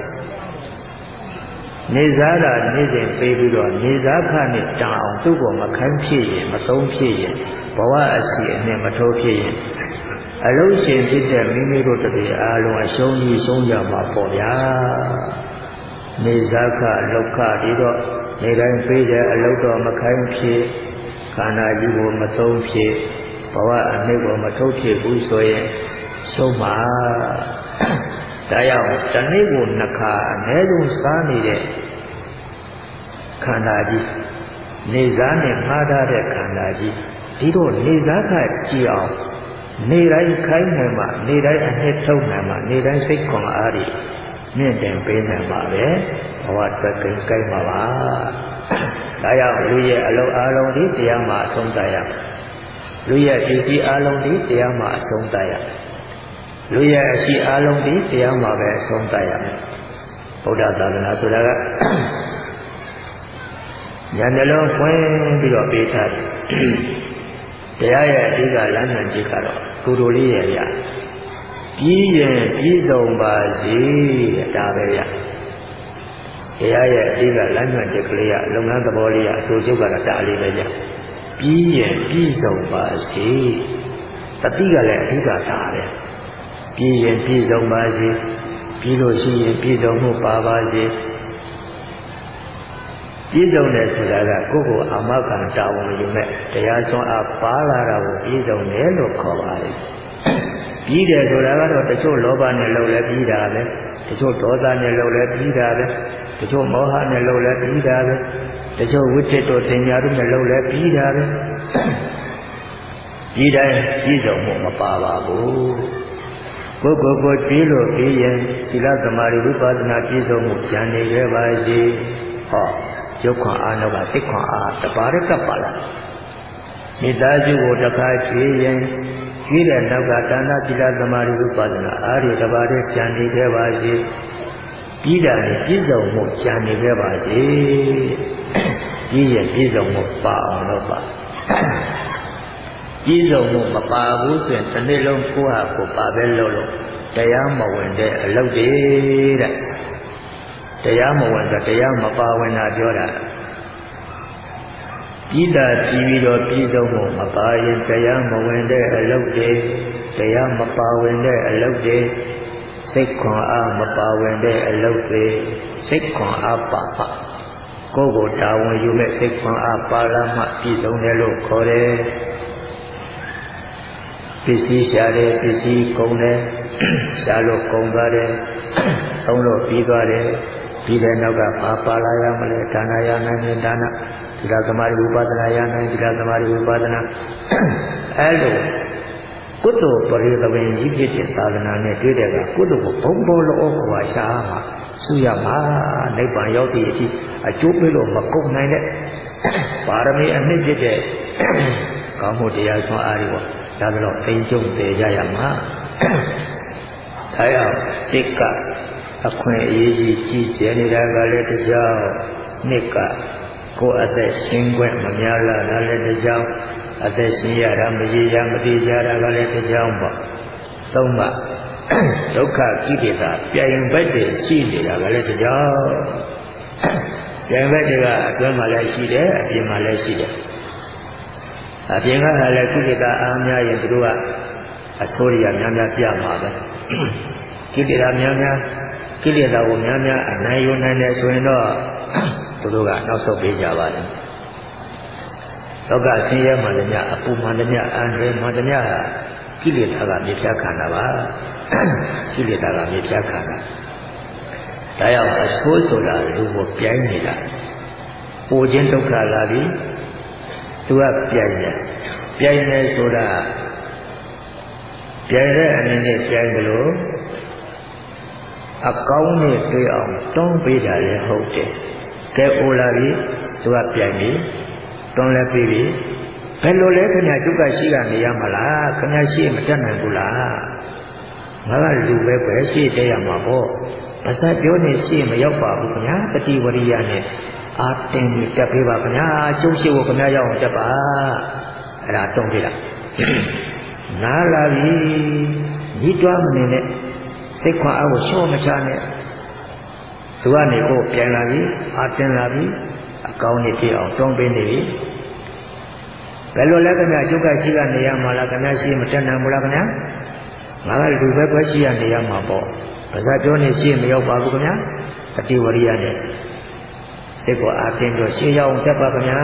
[SPEAKER 1] နေစားတာနေစဉ်ပေးပြီးတော့နေစားခနဲ့တန်အောင်သူ့ကိုမခိုင်းဖြစ်ရင်မသုံးဖြစ်ရင်ဘဝအစီအနဲ့မထိုးဖြစ်ရင်အလုံးရှင်ဖြစ်တဲ့မိမိတို့တည်းအားလုံးအရှုံးကြီးဆုံးကြမှာပေါ့ဗျာနေစားခလောက်ခဒီတော့နေတိုင်းပေးတဲ့အလုပ်တော်မခိုင်းဖြစ်ခန္ဓာကြီးကိုမသုံးဖြစ်ဘဝအနှိမ့်ကိုမထုတ်ဖြစ်ဘူးဆိုရင်ရှုံးမှာဒါကြောင့်တနေ့ကိုနှစ်ခါအနည်းဆုံးစားနေတဲ့ခန္ဓာကြီးနေစားနဲ့မှားထားတဲ့ခန္ဓာကြီးဒီတော့နေစားခကြည့်အောင်နေတိုင်းခိုင်းနိုင်မှနေတိုင်းအနှစ်ထုတ်နိုင်မှနေတိုင်းစိတ်ခွန်အားတွေမြင့်တင်ပေးနိုင်ပါပဲဘဝအတွက်ကိန်းကိုင်းပါပါဒါကြောင့်လူရဲ့အလုံးအားလုံးဒီတရားမှာအဆုံးသတ်ရလူရဲ့ပစ္စည်းအားလုံးဒီတရားမှာအဆုံးသတ်ရလူရဲ့အရှိအားလုံးဒီတရားမှာပဲအဆုံးသတ်ရဗုဒ္ဓသာသနာဆိုတာကဉာဏ်နှလုံးဖွင့်ပြီးတော့ပေးထားတယ်တရားရဲ့အဓိကလမ်းညွှန်ချက်ကတော့ကိုယ်တို့လေးရဲ့ရပြီးရင်ပြီးဆုံးပါစေဒါပဲရတရားရဲ့အဓိကလမ်းညွှန်ချက်ကလေးကလုပ်ငန်းသဘောလေးကအတူချုပ်ကတော့ဒါလေးပဲရပြီးရင်ပြီးဆုံးပါစေတတိကလည်းအဓိကဒါပဲပြီးရင်ပြီးဆုံးပါစေပြီးလို့ရှိရင်ပြီးဆုံးမှုပါပါစေပြည်စုံတယ်ဆိုတာကကိုယ့်ကိုအာမခံတာဝန်ယူမဲ့တရားစွမ်းအားပါလာတာကိုပြည်စုံတယ်လို့ခေါ်ပါတယ်။ပြီးတယ်ဆိုတာကတော့တချို့လောဘနဲ့လှုပ်လဲပြီးတာပဲတချို့ဒေါသနဲ့လှုပ်လဲပြီးတာပဲတချို့မောဟနဲ့လှုပ်လဲပြီးတာပဲတချို့ဝိတ္တတို့တင်ညာတို့နဲ့လှုပ်လဲပြီးတာပဲဒီတိုင်းပြည်စုံမှုမပါပါဘူး။ကိုယ်ကိုယ်ကိုပြီးလို့ပြီးရင်သီလသမာဓိဝိပဿနာပြည်စုံမှုဉာဏ်နေခဲ့ပါစေ။ဟောရုပ်ခွန်အားနောက်ကစိတ်ခွန်အားတပါးရကပ်ပါလားမိသားစုကိုတစ်ခါကြည့်ရင်ကြည့်တဲ့နောက်ကဒါနသီလသမာဓိဝိပဿနာအားရတပါးရကြံနေခဲ့ပါစေပြီးတာနဲ့ပြည့်စုံမှုကြံနေခဲ့ပါစေပြီးရင်ပြည့်စုံမှုပါအောင်လုပ်ပါပြည့်စုံမှုမပါဘူးဆိုရင်တစ်နေ့လုံးကိုယ့်ဟာကိုယ်ပါပဲလုပ်လို့တရားမဝင်တဲ့အလုပ်တွေတဲ့တရားမဝင်တာတရားမပါဝင်တာပြောတာပြည်တာပြည်ပြီးတော့ပြည်စုံမှုမပါရင်တရားမဝင်တဲ့အလုပ်တွေတရားမပါဝင်တဲ့အလုပ်တွေစိတ်ခွန်အားမပါဝင်တဲ့အလုပ်တွေစိတ်ခွန်အားပါပါကိုယ်ကိုတာဝန်ယူမဲ့စိတ်ခွန်အားပါလာမှပြည်စုံတယ်လို့ခေါ်တယ်ပစ္စည်းရှာတယ်ပစ္စည်းကုန်တယ်ရှာလို့ကုန်သွားတယ်သုံးလို့ပြီးသွားတယ်ပြီးတဲ့နောက်ကပါပါလာရမလဲဒါနရနိုင်ရင်ဒါနသီလသမာဓိဝိပဿနာရနိုင်သီလသမာဓိဝိပဿနာအဲလိုကုသိုလ်ပရိသပင်ကြီးဖြစ်တဲ့သာသနာနဲ့တွေ့တဲ့ကကုသိုလ်ကိုဘုံဘောလောခွာရှာမှာစုရမှာနိဗ္ဗာန်ရောက်သည့်အထိအကျိုးပေးလို့မကုန်နိုင်တဲ့ပါရမီအနှစ်ဖြစ်တဲ့ကောင်းမှုတရားဆွမ်းအားတွေပေါ့ဒါဆိုတော့အိမ်ကျုံတည်ကြရမှာဒါကြောင့်တိတ်ကအခွင့်အရေးကြီးကြီးကျယ်နေတာကလည်းတစ်ကြောင်းနှစ်ကကိုယ်အသက်ရှင်ခွင့်မများလာတာလည်းတစ်ကြောင်းအသက်ရှင်ရတာမရေရမတည်ကြတာကလည်းတစ်ကြောင်းပေါ့သုံးပါဒုက္ခကိလေသာပြိုင်ဘက်တည်းရှိနေတာကလည်းတစ်ကြောင်းပြိုင်ဘက်တွေကအတွင်းမှာလည်းရှိတယ်အပြင်မှာလည်းရှိတယ်အပြင်ကလည်းကိလေသာအားများရင်သူတို့ကအဆိုးရများများပြမှာပဲကိလေသာများများကိလေသာကိုများများအနိုင်ယူနိုင်တယ်ဆိုရင်တော့သူတို့ကနောက်ဆုတ်ပေးကြပါတယ်လောကဆင်းရဲမှလည်းများအပူမှလည်းများအန္တရာယ်မှလည်းများကိလေသာကမြေဖြတ်ခန္ဓာပါကိလေသာကမြေဖြတ်ခန္ဓာဒါကြောင့်အဆိုးဆိုတာလူကိုပြိုင်းနေတာပူခြင်းဒုက္ခလာပြီသူကပြိုင်းတယ်ပြိုင်းတယ်ဆိုတာပြိုင်တဲ့အနေနဲ့ပြိုင်ကြလို့အကောင်းနဲ့တွေ့အောင်တွန်းပေးတာလည်းဟုတ်တယ်။ကဲအိုလာပြီသူကပြိုင်ပြီတွန်းလည်းပေးပြီဘယ်လိုလဲခင်ဗျာကျုပ်ကရှိကနေရမှာလားခင်ဗျာရှိမတက်နိုင်ဘူးလားငါကလူပဲပဲရှိတဲ့ရမှာပေါ့ဘာသာပြောနေရှိမရောက်ပါဘူးခင်ဗျာတတိဝရိယနဲ့အာတင်ပြီးတက်ပေးပါခင်ဗျာကျုပ်ရှိဖို့ခင်ဗျာရောက်အောင်တက်ပါအဲ့ဒါတွန်းပေးတာနားလာပြီညီးတွားမနေနဲ့စိတ်ခွန်အားကိုရှော့မချနဲ့သူကနေကိုပြန်လာပြီအာတင်လာပြီအကောင်းကြီးပြအောင်တွန်းပေးနေပြီဘယ်လိုလဲခင်ဗျာကျုပ်ကရှိကနေရမှာလားခင်ဗျာရှိမတက်နိုင်ဘူးလားခင်ဗျာငါကလူပဲပဲရှိရနေရမှာပေါ့ပါဇာပြောနေရှိမရောက်ပါဘူးခင်ဗျာတတိဝရိယနဲ့စိတ်ကိုအာတင်တော့ရှေ့ရောက်တက်ပါခင်ဗျာ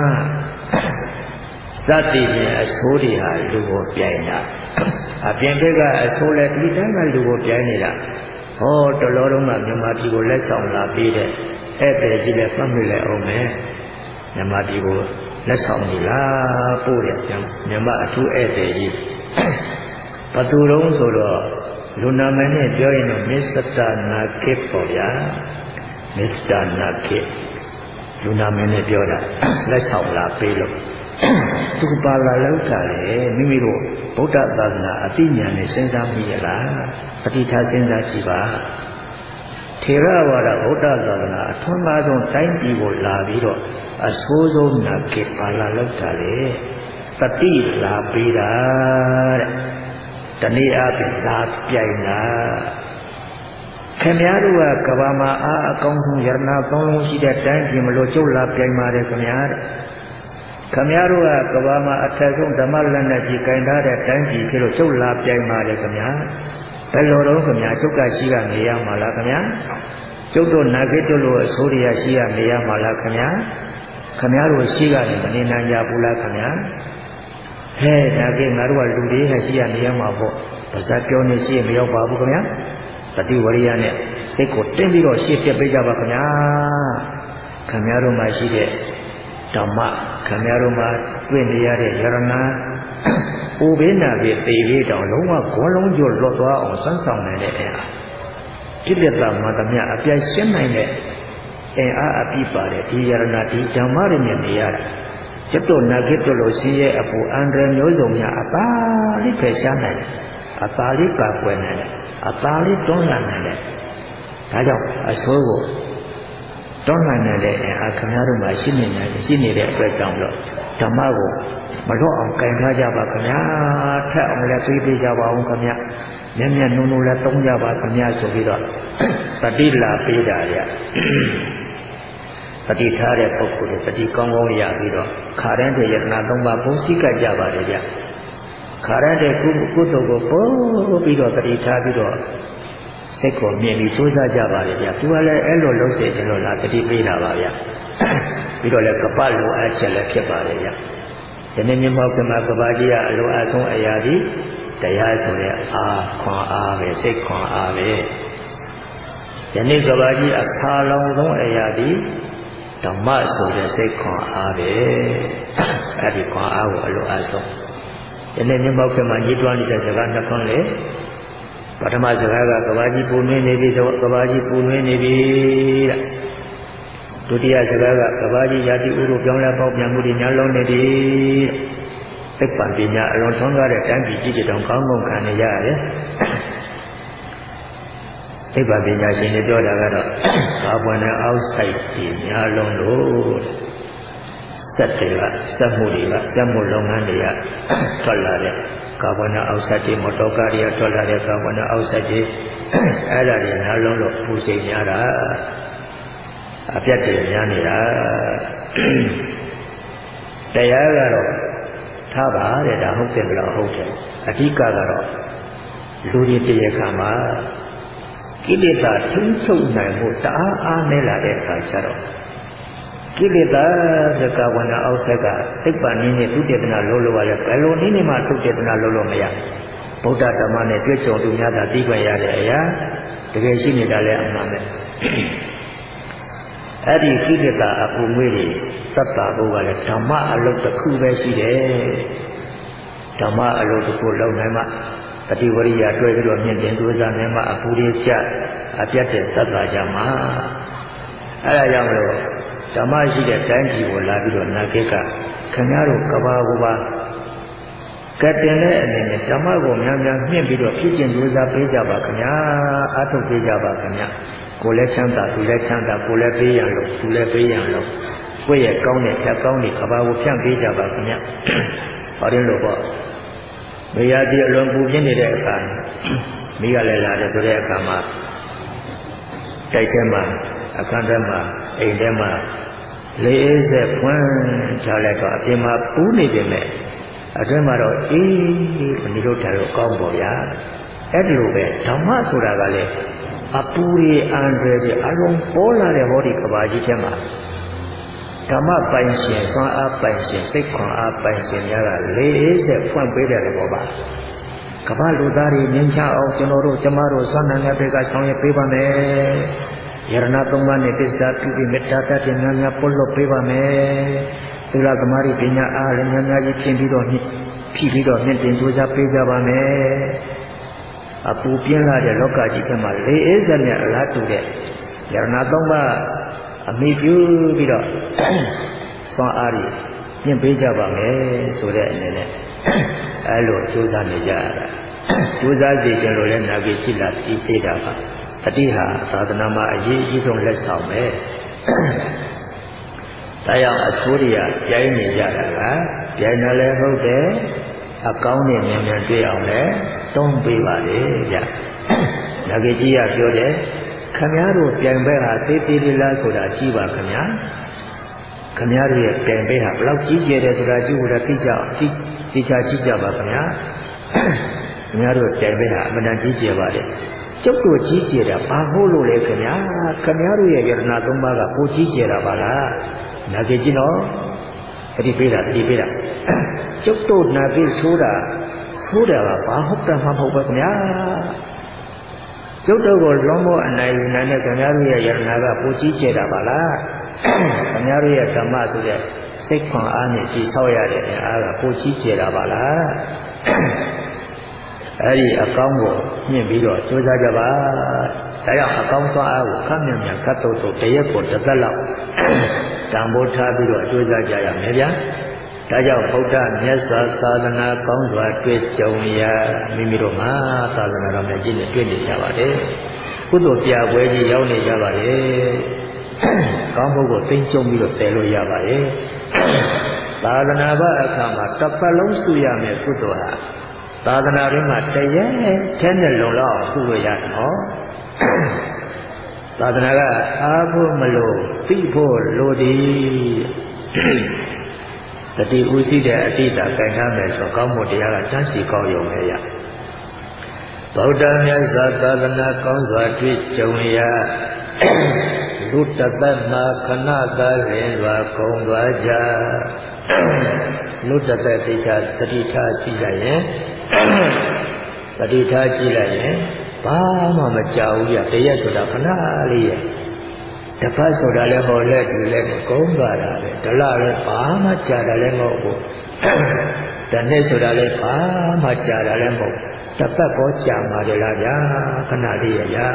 [SPEAKER 1] သတ္တိဖြင့်အဆိုးတွေဟာလူကိုပြိုင်တာအပြင်ဘက်ကအဆိုးလဲဒီတိုင်းကလူကိုပြိုင်နေတာဟောတလောလုံးကမြန်မာပြည်ကိုလက်ဆောင်လာပေးတဲ့ဧည့်သည်ကြီးလည်းပတ်မိလဲအောင်မယ်မြန်မာပြည်ကိုလက်ဆောင်နေလားပို့တယ်မြန်မာအထူးဧည့်သည်ကြီးဘသူလုံးဆိုတော့လူနာမည်နဲ့ပြောရင်တော့မစ္စတာနာကိပေါ့ဗျာမစ္စတာနာကိလူနာမည်နဲ့ပြောတာလက်ဆောင်လာပေးလို့သူပါလာလောက်တာလေမိမိတို့ဗုဒ္ဓသာသနာအသိဉာဏ်နဲ့စဉ်းစားမိရလားပဋိဌာစဉ်းစားကြည့်ပါထေရဝါဒဗုဒ္ဓသာသနာအထွန်းကားဆုံးတိုင်းပြည်ကိုလာပြီးတော့အဆိုးဆုံးနာကိပါလာလောက်တာလေတတိလာပေးတာတဲ့တနည်းအားဖြင့်လာပြိုင်တာခင်ဗျားတို့ကကဘာမှာအားအကောင်းဆုံးယရနာသုံးလုံးရှိတဲ့တိုင်းပြည်မလို့ကျုပ်လာပြိုင်ပါတယ်ခင်ဗျာတဲ့ခမည်းတော်ကကဘာမှာအထက်ဆုံးဓမ္မလက်နဲ့ကြီးကင်ထားတဲ့တိုင်းပြည်ဖြစ်လို့ကျုပ်လာပြိုင်ပါလေခင်ဗျာဘယ်လိုတော့ခင်ဗျာကျုပ်ကရှိကနေရမှာလားခင်ဗျာကျုပ်တို့နာဂိတုလို့အဆိုးရရှိရနေရမှာလားခင်ဗျာခမည်းတော်ရှိကနေမနေနိုင်ကြဘူးလားခင်ဗျာဟဲ့နာဂိငါတို့ကလူတွေဟဲ့ရှိရနေရမှာပေါ့ပါဇာပြောနေရှိမရောက်ပါဘူးခင်ဗျာတတိဝရိယနဲ့စိတ်ကိုတင်းပြီးတော့ရှေ့ပြပေးကြပါခင်ဗျာခမည်းတော်မှာရှိတဲ့ဓမ္မခင်ဗျားတို့မှာတွေ့နေရတဲ့ယရဏအိုဘေးနာပြေပေလေးတောင်လုံးဝဂေါလုံးကျော်လွတ်သွားအောင်ဆွမ်းဆောင်နိုင်တဲ့အင်အားကိလေသာမှသမျှအပြတ်ရှင်းနိုင်တဲ့အင်အားအပြည့်ပါတယ်ဒီယရဏဒီဓမ္မတွေနဲ့နေရတာจิตတို့နာဂိတုလို့ရှိရဲ့အပူအန္တရာယ်မျိုးစုံများအသာလေးဖယ်ရှားနိုင်တယ်အသာလေးကာကွယ်နိုင်တယ်အသာလေးတွန်းလှန်နိုင်တယ်ဒါကြောင့်အဆိုးကိုတွန်းလှန်နိုင်တဲ့အင်အားခင်ဗျားတို့မှာရှိနေတယ်ရှိနေတဲ့အတွက်ကြောင့်လို့ဓမ္မကိုမလွတ်အောင်ကင်ထားကြပါခင်ဗျာထက်အောင်လည်းပြေးပြေးကြပါအောင်ခင်ဗျာမျက်မျက်နှုံနှုံလည်းတုံးကြပါခင်ဗျာဆိုပြီးတော့တတိလာပေးတာရတတိထားတဲ့ပုဂ္ဂိုလ်တွေတတိကောင်းကောင်းရပြီးတော့ခါတဲ့ယတနာသုံးပါးဘုံစည်းကပ်ကြပါတယ်ဗျခါတဲ့ကုကုသိုလ်ကိုပို့ပြီးတော့တတိထားပြီးတော့စိတ်ကိုမြင်ပြီးစူးစမ်းကြပါလေဗျာသူကလည်းအဲ့လိုလုပ်စေချင်လို့လားတတိပေးတာပါဗျာပြီးတော့လည်းကပတ်လိုအပ်ချက်လည်းဖြစ်ပါလေဗျာဒီနေ့မြတ်မောကမှာကဘာကြီးကအလိုအဆုံးအရာဒီတရားဆိုတဲ့အာခွန်အားပဲစိတ်ခွန်အားပဲဒီနေ့ကဘာကြီးအခါလောင်ဆုံးအရာဒီဓမ္မဆိုတဲ့စိတ်ခွန်အားပဲအဲ့ဒီခွန်အားကိုအလိုအဆုံးဒီနေ့မြတ်မောကမှာညှိတွားနေတဲ့စကားနှစ်ခွန်းလေပထမစကားကကဘာကြီးပူနွေးနေပြီဆိုကဘာကြီးပူနွေးနေပြီတဲ့ဒုတိယစကားကကဘာကြီးယာတိဥရုပြောင်းလဲပေါက်ပြန်မှုတွေညာလုံးနေပြီသိပ္ပံပညာအလွန်ထွန်းကားတဲ့တန်ပြည်ကြီးတောင်ကောင်းကောင်းခံနေရတယ်သိပ္ပံပညာရှင်တွေပြောတာကတော့ကာဗွန်နဲ့အောက်ဆိုက်ကြီးညာလုံးလို့သက်တွေကစက်မှုတွေကစက်မှုလုပ်ငန်းတွေကထွက်လာတဲ့ကာဗွန်ဒိုင်အောက်ဆိုဒ်တွေမော်တော်ကားတွေကထွက်လာတဲ့ကာဗွန်ဒိုင်အောက်ဆိုဒ်တွေအဲ့ဒါတွေနှလုံးလို့ပူစိန်များတာအပြတ်တွေများနေတာတရားကတော့ထားပါတဲ့ဒါဟုတ်တယ်မလားဟုတ်တယ်အဓိကကတော့လူတွေတရားခံမှာကိလေသာထိန်းချုပ်နိုင်မှုတအားအားနည်းလာတဲ့အခါကျတော့ကိလေသာစကားဝဏအောက်ဆက်ကသိပ္ပံနည်းနဲ့သူတေသနာလုံးလို့ရတယ်ဘယ်လိုနည်းနဲ့မှသူတေသနာလုံးလို့မရဗုဒ္ဓဓမ္မနဲ့တွေ့ကြုံသူများသာသိခွင့်ရတဲ့အရာတကယ်ရှိနေတာလည်းအမှန်ပဲအဲ့ဒီကိလေသာအပူငွေးတွေသတ္တဘုကလည်းဓမ္မအလုပ်တစ်ခုပဲရှိတယ်ဓမ္မအလုပ်တစ်ခုလုပ်နိုင်မှတတိဝရိယတွေ့ပြီးတော့မြင့်တင်ကြိုးစားနိုင်မှအပူတွေကျအပြတ်တဲ့သတ္တကြမှာအဲ့ဒါကြောင့်လို့ဓမ္မရှိတဲ့တိုင်းပြည်ကိုလာပြီးတော့နာကိကခင်ဗျားတို့ကဘာကိုပါကတင်တဲ့အနေနဲ့ဓမ္မကိုများများမြင့်ပြီးတော့ဖြစ်ကျင်ကြိုးစားပေးကြပါခင်ဗျာအားထုတ်ပေးကြပါခင်ဗျာကိုယ်လည်းချမ်းသာသူလည်းချမ်းသာကိုယ်လည်းပေးရလို့သူလည်းပေးရလို့ကိုယ့်ရဲ့ကောင်းတဲ့ဖြတ်ကောင်းတဲ့ကဘာကိုဖြန့်ပေးကြပါခင်ဗျာဟောတယ်လို့ပေါ့မေယာတိအလွန်ပူပြင်းနေတဲ့အခါမိကလည်းလာတယ်ဆိုတဲ့အခါမှာတိုက်ထဲမှာအခန်းထဲမှာအိမ်ထဲမှာလေးအေးဆက်ဖွင့်ထားလိုက်တော့အပြင်မှာပူးနေတယ်နဲ့အတွင်းမှာတော့အေးဒီလိုထားတော့ကောင်းပါဗျာအဲ့ဒီလိုပဲဓမ္မဆိုတာကလည်းအပူတွေအန္တရာယ်တွေအလုံးပေါ်လာတဲ့ဟောဒီကဘာကြီးထဲမှာဓမ္မပိုင်ရှင်သွန်အားပိုင်ရှင်စိတ်ခွန်အားပိုင်ရှင်များကလေးအေးဆက်ဖွင့်ပေးတယ်ဘောပါကမ္ဘာလူသားတွေငြိမ်းချမ်းအောင်ကျွန်တော်တို့ကျမတို့သွန်နိုင်တဲ့ဘက်ကဆောင်ရွက်ပေးပါမယ်ယရဏသုံးပါးနဲ့ပစ္စည်းပြုပြီးမေတ္တာတတ်တဲ့များများပို့လို့ပေးပါမယ်သီလသမာဓိပညာအားလည်းများများကြီးဖြင့်ပြီးတော့ဖြည့်ပြီးတော့မြင့်တင်ကြိုးစားပေးကြပါမယ်အပူပြင်းလာတဲ့လောကကြီးထဲမှာလေးအေးစက်နဲ့အလားတူတဲ့ယရဏသုံးပါးအမိပြုပြီးတော့သွန်အားကြီးမြင့်ပေးကြပါမယ်ဆိုတဲ့အနေနဲ့အဲလိုကြိုးစားနေကြရတာကြိုးစားကြည့်ကြလို့လည်းနာဂိရှိလာပြီးသေးတာပါတတိဟာသာသနာမှာအရေးကြီးဆုံးလက်ဆောင်ပဲဒါကြောင့်အဆိုးတွေကပြိုင်းနေကြတာကပြိုင်းတယ်လည်းဟုတ်တယ်အကောင်းနဲ့မြန်မြန်တွေ့အောင်လည်းတွန်းပေးပါလေဗျ။နာဂိကြီးကပြောတယ်ခမည်းတော်ပြိုင်ဘက်ဟာသေးသေးလေးလားဆိုတာရှိပါခမည်းခမည်းတော်ရဲ့ပြိုင်ဘက်ဟာဘလောက်ကြီးကျယ်တယ်ဆိုတာရှိဖို့လည်းသိကြအောင်သိသိချာရှိကြပါခမည်းခမည်းတော်ပြိုင်ဘက်ဟာအမှန်တန်ကြီးကျယ်ပါတယ်ကျုပ်တို့ကြီးကျယ်တာဘာဟုတ်လို့လဲခင်ဗျာခင်ဗျားတို့ရဲ့ယရဏသုံးပါးကကိုကြီးကျယ်တာပါလားနာကြည့်ကြည့်နော်အတိပေးတာအတိပေးတာကျုပ်တို့နာကြည့်ဆိုးတာဆိုးတာကဘာဟုတ်တာမှမဟုတ်ပါခင်ဗျာကျုပ်တို့ကိုလုံးဝအနိုင်ယူနိုင်တဲ့ခင်ဗျားတို့ရဲ့ယရဏကကိုကြီးကျယ်တာပါလားခင်ဗျားတို့ရဲ့ဓမ္မဆိုတဲ့စိတ်ခွန်အားနဲ့ကြည်ဆောက်ရတဲ့အားကကိုကြီးကျယ်တာပါလားအဲ့ဒီအကောင်းကိုမြင့်ပြီးတော့ကြိုးစားကြပါဒါကြောင့်အကောင်းသွားအားကိုခက်မြန်မြန်ခတ်တော့တော့တရက်ကိုတစ်သက်လောက်တန်ဖိုးထားပြီးတော့ကြိုးစားကြရမယ်ဗျာဒါကြောင့်ဗုဒ္ဓမြတ်စွာသာသနာကောင်းစွာတွေ့ကြုံရမိမိတို့မှာသာသနာတော်မြတ်ကြီးနဲ့တွေ့နေကြပါတယ်ကုသိုလ်ပြပွဲကြီးရောက်နေကြပါတယ်ကောင်းဖို့ကိုသိကြုံပြီးတော့တည်လို့ရပါတယ်သာသနာ့ဘအခါမှာတစ်ပတ်လုံးစုရမယ်ကုသိုလ်ဟာသာသနာ့ရင်းမှာတရက်ထဲနဲ့လုံလောက်စုလို့ရတယ်နော်သာသနာကအားဖို့မလို့သိဖို့လိုသည်တတိဥသိတဲ့အတိတ်ကကြိုင်ထားမယ်ဆိုကောင်းမှုတရားကတန်းစီကောင်းရုံပဲရဗုဒ္ဓမြတ်စွာသာသနာကောင်းစွာတွေ့ကြုံရလူတသက်မှာခဏသာရင်စွာကုံသွားကြလူတသက်သိချာတတိထားကြည့်လိုက်ရင်တတိထားကြည့်လိုက်ရင်ဘာမှမကြောက်ဘူးရတရက်ဆိုတာခဏလေးရတပတ်ဆိုတာလည်းဟောလက်တူလည်းကုန်းသွားတာပဲဒလလည်းဘာမှကြာတာလည်းမဟုတ်ဘူးတနေ့ဆိုတာလည်းဘာမှကြာတာလည်းမဟုတ်တပတ်ကောကြာမှာလေလားဗျာခဏလေးရရ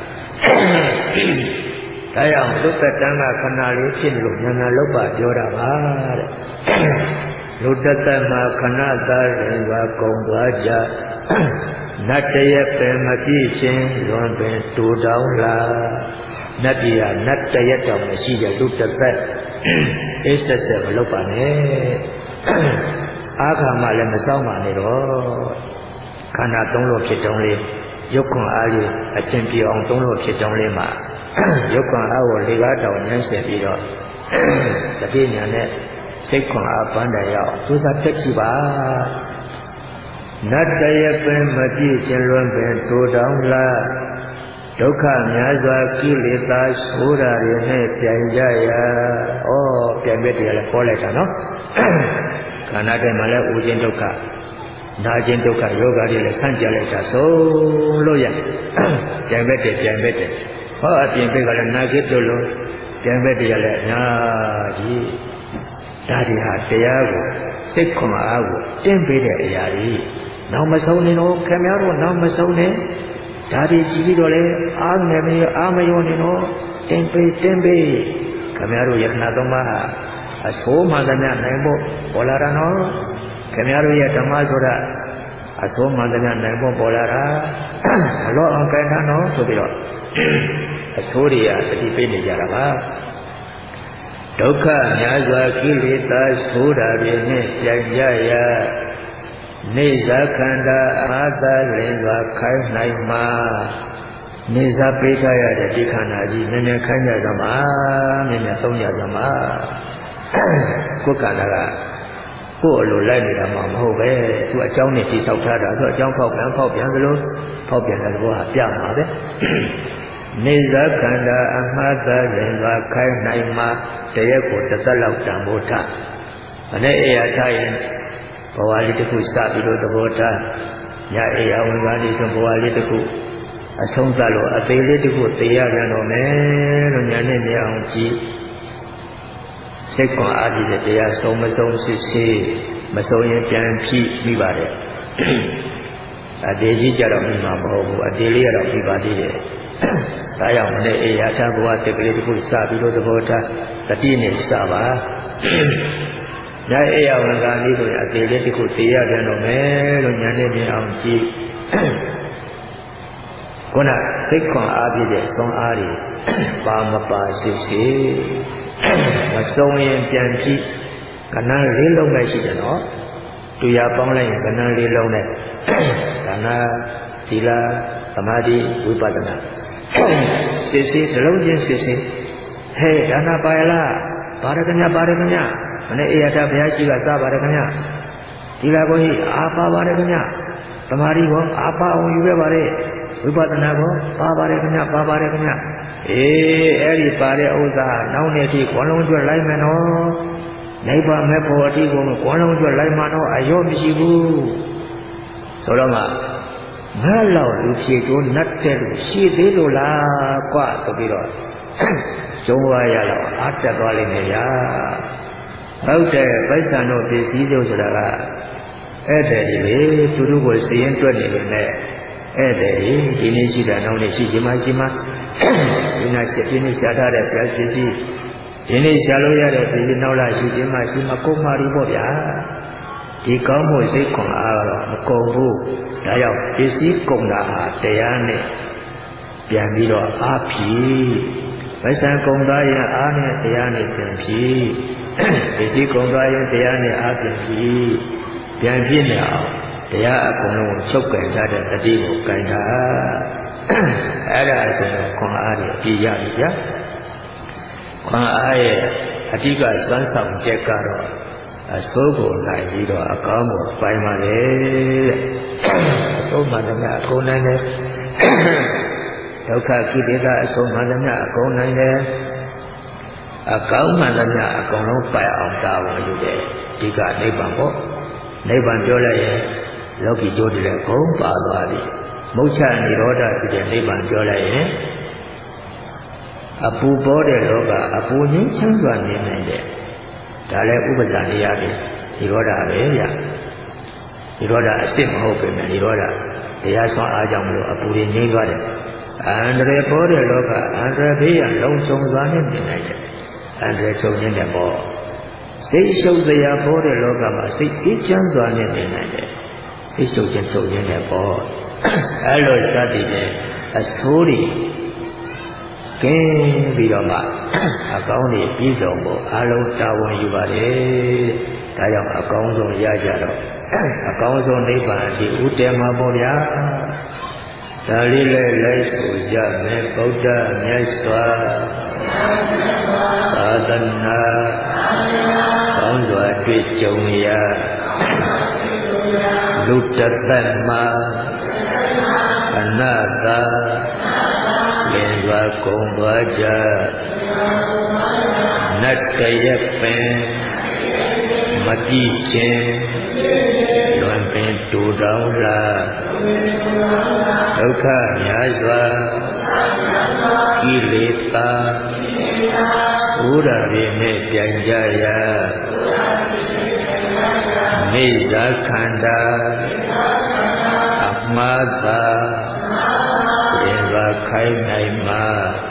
[SPEAKER 1] ဒါကြောင့်လုတ်သက်တန်းကခဏလေးဖြစ်လို့ညာညာလောက်ပါပြောတာပါတဲ့လူတသက်မှာခဏသာရင်ကကုံသွားကြနတ်တရက်ပင်မပြည့်ရှင်လွန်ပင်တူတောင်းလာနတ်ပြည်ကနတ်တရက်တောင်မရှိတဲ့လူတသက်အေးဆက်ဆက်မလုပ်ပါနဲ့အာခါမှလည်းမဆောင်ပါနဲ့တော့ခန္ဓာသုံးလို့ဖြစ်တုံးလေးရုပ်ခွန်အားလေးအရှင်ပြေအောင်သုံးလို့ဖြစ်တုံးလေးမှာရုပ်ခွန်အားကိုလေကားတောင်နှင်းဆက်ပြီးတော့တတိညာနဲ့စိတ်ခွန်အားပန်းတယ်ရောက်သူစားတက်ကြည့်ပါနတ်တရပင်မပြည့်ခြင်းလွန်ပင်တိုးတောင်းလားဒုက္ခများစွာကိလေသာဆိုးတာတွေနဲ့ပြန်ကြရာဩပြန်ပြတယ်လည်းခေါ်လိုက်တာနော်ခန္ဓာထဲမှာလည်းဥခြင်းဒုက္ခနာခြင်းဒုက္ခယောဂတွေလည်းဆန့်ကျင်လိုက်တာဆုံးလို့ရပြန်ပြတယ်ပြန်ပြတယ်ဟောအပြင်ပြကလည်းနာကိတုလို့ပြန်ပြတယ်လည်းအများကြီးဒါတွေဟာတရားကိုစိတ်ခွန်အားကိုတင်းပေးတဲ့အရာကြီးနောက်မဆုံးနေတော့ခင်ဗျားတို့နောက်မဆုံးနေဒါတွေကြည့်ပြီးတော့လေအားငယ်မရအားမယောနေတော့တင်းပေးတင်းပေးခင်ဗျားတို့ယတနာသုံးပါးဟာအဆိုးမှန်သမျှနိုင်ဖို့ပေါ်လာတာနော်ခင်ဗျားတို့ရဲ့ဓမ္မဆိုတာအဆိုးမှန်သမျှနိုင်ဖို့ပေါ်လာတာမလောအောင်ကြိုင်တာနော်ဆိုပြီးတော့အဆိုးတွေကတတိပေးနေကြတာပါဒုက္ခများစွာကိလေသာဆိုးတာတွေနဲ့ပြန်ကြရာနေဇာခန္ဓာအာသာလင်စွာခိုင်းနိုင်မှာနေဇာပေးထားရတဲ့ဒီခန္ဓာကြီးနည်းနည်းခိုင်းကြသမှာနည်းနည်းသုံးကြသမှာကိုယ်ခန္ဓာကကိုယ်အလိုလိုက်နေတာမှမဟုတ်ပဲသူအကြောင်းနဲ့တိဆောက်ထားတာသူအကြောင်းဖောက်ပြန်ဖောက်ပြန်သလိုဖောက်ပြန်တဲ့ဘောဟာပြမှာပဲနေဇာခန္ဓာအမှားသာလင်စွာခိုင်းနိုင်မှာတရက်ကိုတစ်သက်လောက်တန်ဖိုးထားမနေ့အေရထားရင်ဘဝလေးတစ်ခုစပြီးတော့သဘောထားညအေရဝင်ပါလိမ့်ဆိုဘဝလေးတစ်ခုအဆုံးသတ်လို့အသေးလေးတစ်ခုသိရပြန်တော့မယ်လို့ညာနဲ့မြအောင်ကြည့်စိတ်ကွန်အားဖြင့်တရားဆုံးမဆုံးစစ်စစ်မဆုံးရင်ပြန်ဖြည့်ပြီးပါတယ်အသေးကြီးကြတော့မိမှာမဟုတ်ဘူးအသေးလေးကတော့ပြီးပါသေးတယ်ဒါကြောင့်မနေ့အေရထားဘဝတစ်ကလေးတစ်ခုစပြီးတော့သဘောထားတတိနဲ့စပါညအေရဝန်ကာလေးဆိုရင်အသေးလေးတစ်ခုသိရပြန်တော့မယ်လို့ညာနဲ့မြအောင်ကြည့်ခုနစိတ်ခွန်အားဖြင့်ဆွမ်းအားတွေပါမပါစစ်စစ်မဆုံးရင်ပြန်ကြည့်ကဏ္ဍလေးလုံးပဲရှိတယ်နော်တူရပေါင်းလိုက်ရင်ကဏ္ဍလေးလုံးနဲ့ဒါနသီလသမာဓိဝိပဿနာစစ်စစ်နှလုံးချင်းစစ်စစ်ဟဲ့ဒါနပါရလားပါရကညာပါရကညာမနေ့အေရတာဘုရားရှိခိုးစပါရကညာသီလကိုဟိအာပါပါရကညာသမာဓိကိုအာပါအောင်ယူခဲ့ပါလေဝိပဿနာကိုပါပါရကညာပါပါရကညာအေးအဲ့ဒီပါတဲ့ဥစ္စာနောက်နေ့ထိခွန်လုံးကျွတ်လိုက်မယ်နော်နိဗ္ဗာန်မဲ့ဖို့အထိကိုခွန်လုံးကျွတ်လိုက်မှတော့အယောမရှိဘူးဆိုတော့မှငါလောက်လူဖြေကျိုးနတ်တဲ့လူရှိသေးလို့လားကွဆိုပြီးတော့ကျုံးဝါရတော့အားတက်သွားလိမ့်မယ်ဗျာဟုတ်တယ်ဗိစ္ဆန်တို့ပစ္စည်းတို့ဆိုတာကဧည့်သည်တွေသူတို့ကိုစည်ရင်တွက်နေလို့နဲ့ဧည့်သည်ဒီနေ့ရှိတာနောက်နေ့ရှိချင်မှရှိမှဒီနေ့ရှိဒီနေ့ရှားထားတဲ့ပစ္စည်းဒီနေ့ရှားလို့ရတဲ့ဒီနောက်လာရှိချင်မှရှိမှကိုယ်မာရီပေါ့ဗျာဒီကောင်းမှုစိတ်ခွန်အားတော့မကုန်ဘူးဒါကြောင့်ပစ္စည်းကုန်တာဟာတရားနဲ့ပြန်ပြီးတော့အားဖြည့်ဗိစ္ဆန်ကုန်သားရင်အားနဲ့တရားနဲ့ပြန်ဖြည့်ပစ္စည်းကုန်သားရင်တရားနဲ့အားပြန်ဖြည့်ပြန်ဖြည့်နေအောင်တရားအကုန်လုံးချုပ်ကင်ထားတဲ့တတိကိုကင်တာအဲ့ဒါဆိုရင်ခွန်အားတွေပြည့်ရပြီဗျာခွန်အားရဲ့အဓိကစွမ်းဆောင်ချက်ကတော့အစိုးကိုနိုင်ပြီးတော့အကောင်းကိုပိုင်းပါလေတဲ့အစိုးမှန်တယ်အကုန်နိုင်တယ်ဒုက္ခကိလေသာအဆုံးမှန်သမျှအကုန်နိုင်တယ်အကောင်းမှန်သမျှအကုန်လုံးပိုင်အောင်တာဝန်ယူတယ်ဒီကနိဗ္ဗာန်ပေါ့နိဗ္ဗာန်ပြောလိုက်ရင်လောကီကျိုးတွေလည်းဂုံပါသွားပြီမုတ်ချនិရောဓဖြစ်တဲ့နိဗ္ဗာန်ပြောလိုက်ရင်အပူပေါ်တဲ့လောကအပူငြိမ်းချမ်းစွာနေနိုင်တယ်ဒါလည်းဥပဒဏ်တရားတွေនិရောဓပဲဗျនិရောဓအစ်စ်မဟုတ်ပေမဲ့និရောဓတရားဆွမ်းအားကြောင့်မလို့အပူတွေငြိမ်းသွားတယ်အန္တရာယ်ပေါ်တဲ့လောကအန္တရာယ်ဘေးရလုံခြုံစွာနဲ့နေနိုင်တယ်အန္တရာယ်ချုပ်နေတဲ့ပေါ်စိတ်ရှုပ်တရားပေါ်တဲ့လောကမှာစိတ်အေးချမ်းစွာနဲ့နေနိုင်တယ်စိတ်ရှုပ်ခြင်းချုပ်နေတဲ့ပေါ်အဲ့လိုစသည်ဖြင့်အဆိုးတွေကင်းပြီးတော့မှအကောင်းတွေပြီးဆုံးဖို့အလုံးတာဝန်ယူပါလေဒါကြောင့်အကောင်းဆုံးရကြတော့အကောင်းဆုံးနိဗ္ဗာန်ဒီဥတ္တမပေါ့ဗျာဒါလေးလည်းလိုက်ဆိုကြမယ်ဗုဒ္ဓမြတ်စွာသာသနာကောင်းစွာတွေ့ကြုံရာလူတသက်မှာအနာတာလင်စွာကုန်သွားကြနတ်တရက်ပင်မကြည့်ခြင်းလွန်ပင်တူတောင်းလာဒုက္ခများစွာကိလေသာဥဒရေနဲ့ပြန်ကြရာနေသာခန္ဓာအမှားသာပြင်စွာခိုင်းနိုင်မှာ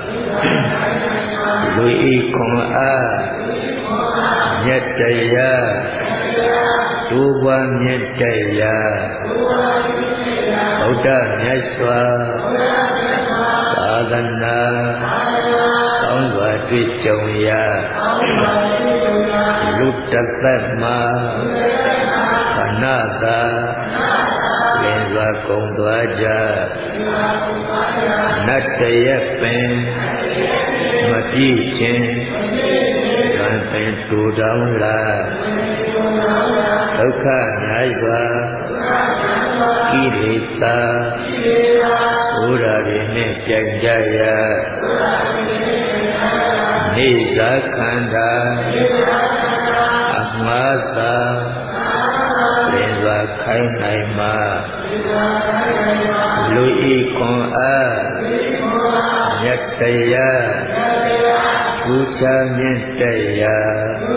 [SPEAKER 1] လူဤခွန်အားမြတ်တရားဒုဘဝမြတ်တရားဗုဒ္ဓမြတ်စွာသာသနာကောင်းစွာတွေ့ကြုံရာလူတသက်မှာခဏသာလင်စွာကုန်သွားကြနတ်တရက်ပင်မပြည့်ခြင်းကံပင်တူတောင်းလာဒုက္ခများစွာကိလေသာဘုရားရင်းနဲ့ကြံကြရာနေသာခန္ဓာအမှားသာလင်စွာခိုင်းနိုင်မှာလူဤခွန်အားမြတ်တရားဘုရားမြတ်တရား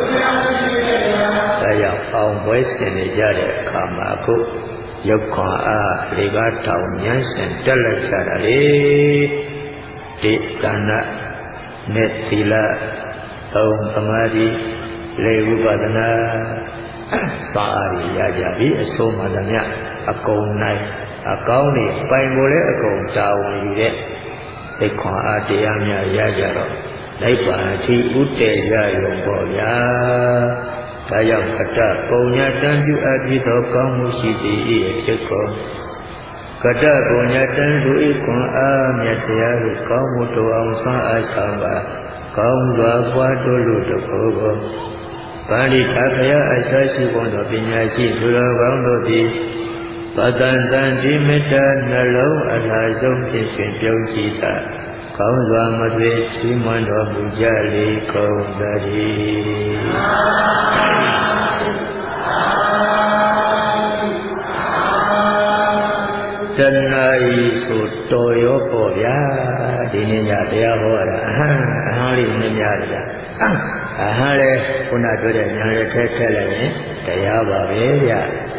[SPEAKER 1] ဒါကြောင့်အောင်ပွဲဆင်နေကြတဲ့အခါမှာအခုရုပ်ခွန်အားလေကားတောင်ဉာဏ်ရှင်တက်လက်ကြတာလေဒီဒါနနဲ့သီလသုံးသမာဓိလေးဝိပဿနာစာအားရကြပြီအဆုံးမှလည်းမြအကုန်နိုင်အကောင်းနေပိုင်ကိုလည်းအကုန်တာဝန်ယူတဲ့စိတ်ခွန်အားတရားများရကြတော့နိဗ္ဗာန်ထိဥတည်ရရုံပေါ့ဗျာဒါကြောင့်ကတ္တပုံညာတံပြုအပ်ပြီးသောကောင်းမှုရှိသည်၏ဖြစ်ကုန်ကတ္တပုံညာတံလူဤခွန်အားမြတ်တရားကိုကောင်းမှုတော်အောင်ဆွမ်းအားဆောင်ပါကောင်းစွာပွားတို့လို့တခုကိုပါဠိထာဖယအစရှိဘုံသောပညာရှိသူတော်ကောင်းတို့သည်ပတ္တန်တန်ဒီမေတ္တာနှလုံးအလားဆုံးဖြစ်ရှင်ပြုံးရှိတာကောင်းစွာမသွေချီးမွမ်းတော်မူကြလေကုန်သတည်းတဏှာဤဆိုတော်ရောပေါ့ဗျာဒီနေ့ညတရားဟောတာအဟံအဟံလေးနည်းများကြအဟံလေခုနတွေ့တဲ့ညာလေးထက်ထက်လိုက်ရင်တရားပါပဲဗျ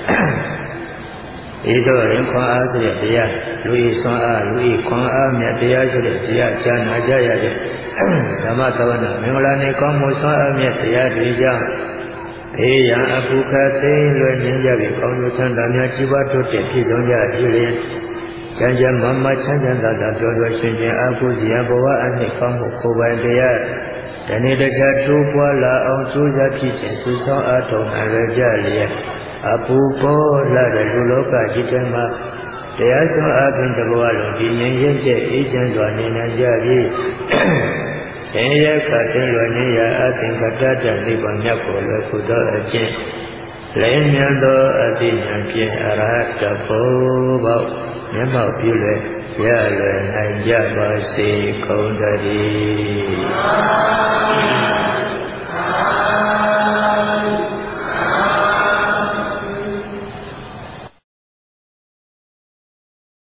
[SPEAKER 1] ဧသောရင်ခွန်အားဆိုတဲ့တရားလူဤဆွမ်းအားလူဤခွန်အားမြတ်တရားဆိုတဲ့တရားချာနာကြရတဲ့ဓမ္မသဝနာမင်္ဂလာနေကောင်းမှုဆွမ်းအားမြတ်တရားတွေကြောင့်ဘေးရန်အပုခသိလွယ်ငြင်းကြပြီးကောင်းကျိုးချမ်းသာများကြီးပွားတိုးတက်ဖြစ်ဆုံးကြပြီလေချမ်းချမ်းမမချမ်းချမ်းသာသာပျော်ပျော်ရွှင်ရွှင်အကုဇီယဘဝအနှစ်ကောင်းမှုကိုယ်ပိုင်တရားဒီနေ့တခြားတိုးပွားလာအောင်ကြိုးစားဖြစ်ခြင်းစုဆောင်အားထုတ်နိုင်ရကြလျက်အပူပေါ်လာတဲ့လူလောကကြီးထဲမှာတရားစွမ်းအားဖြင့်တဘဝလုံးဒီငြိမ်ရကျအေးချမ်းစွာနေနိုင်ကြပြီးဆင်းရဲခတ်သိရွနေရအသင်္ကတ္တတနိဗ္ဗာန်မြတ်ကိုလွယ်ကူသောအကျင့်လည်းမြတ်သောအတိညာဖြင့်အရဟတဘုဘောမျက်မှောက်ပြုလွယ်ရလွယ်နိုင်ကြပါစေကုန်သတည်း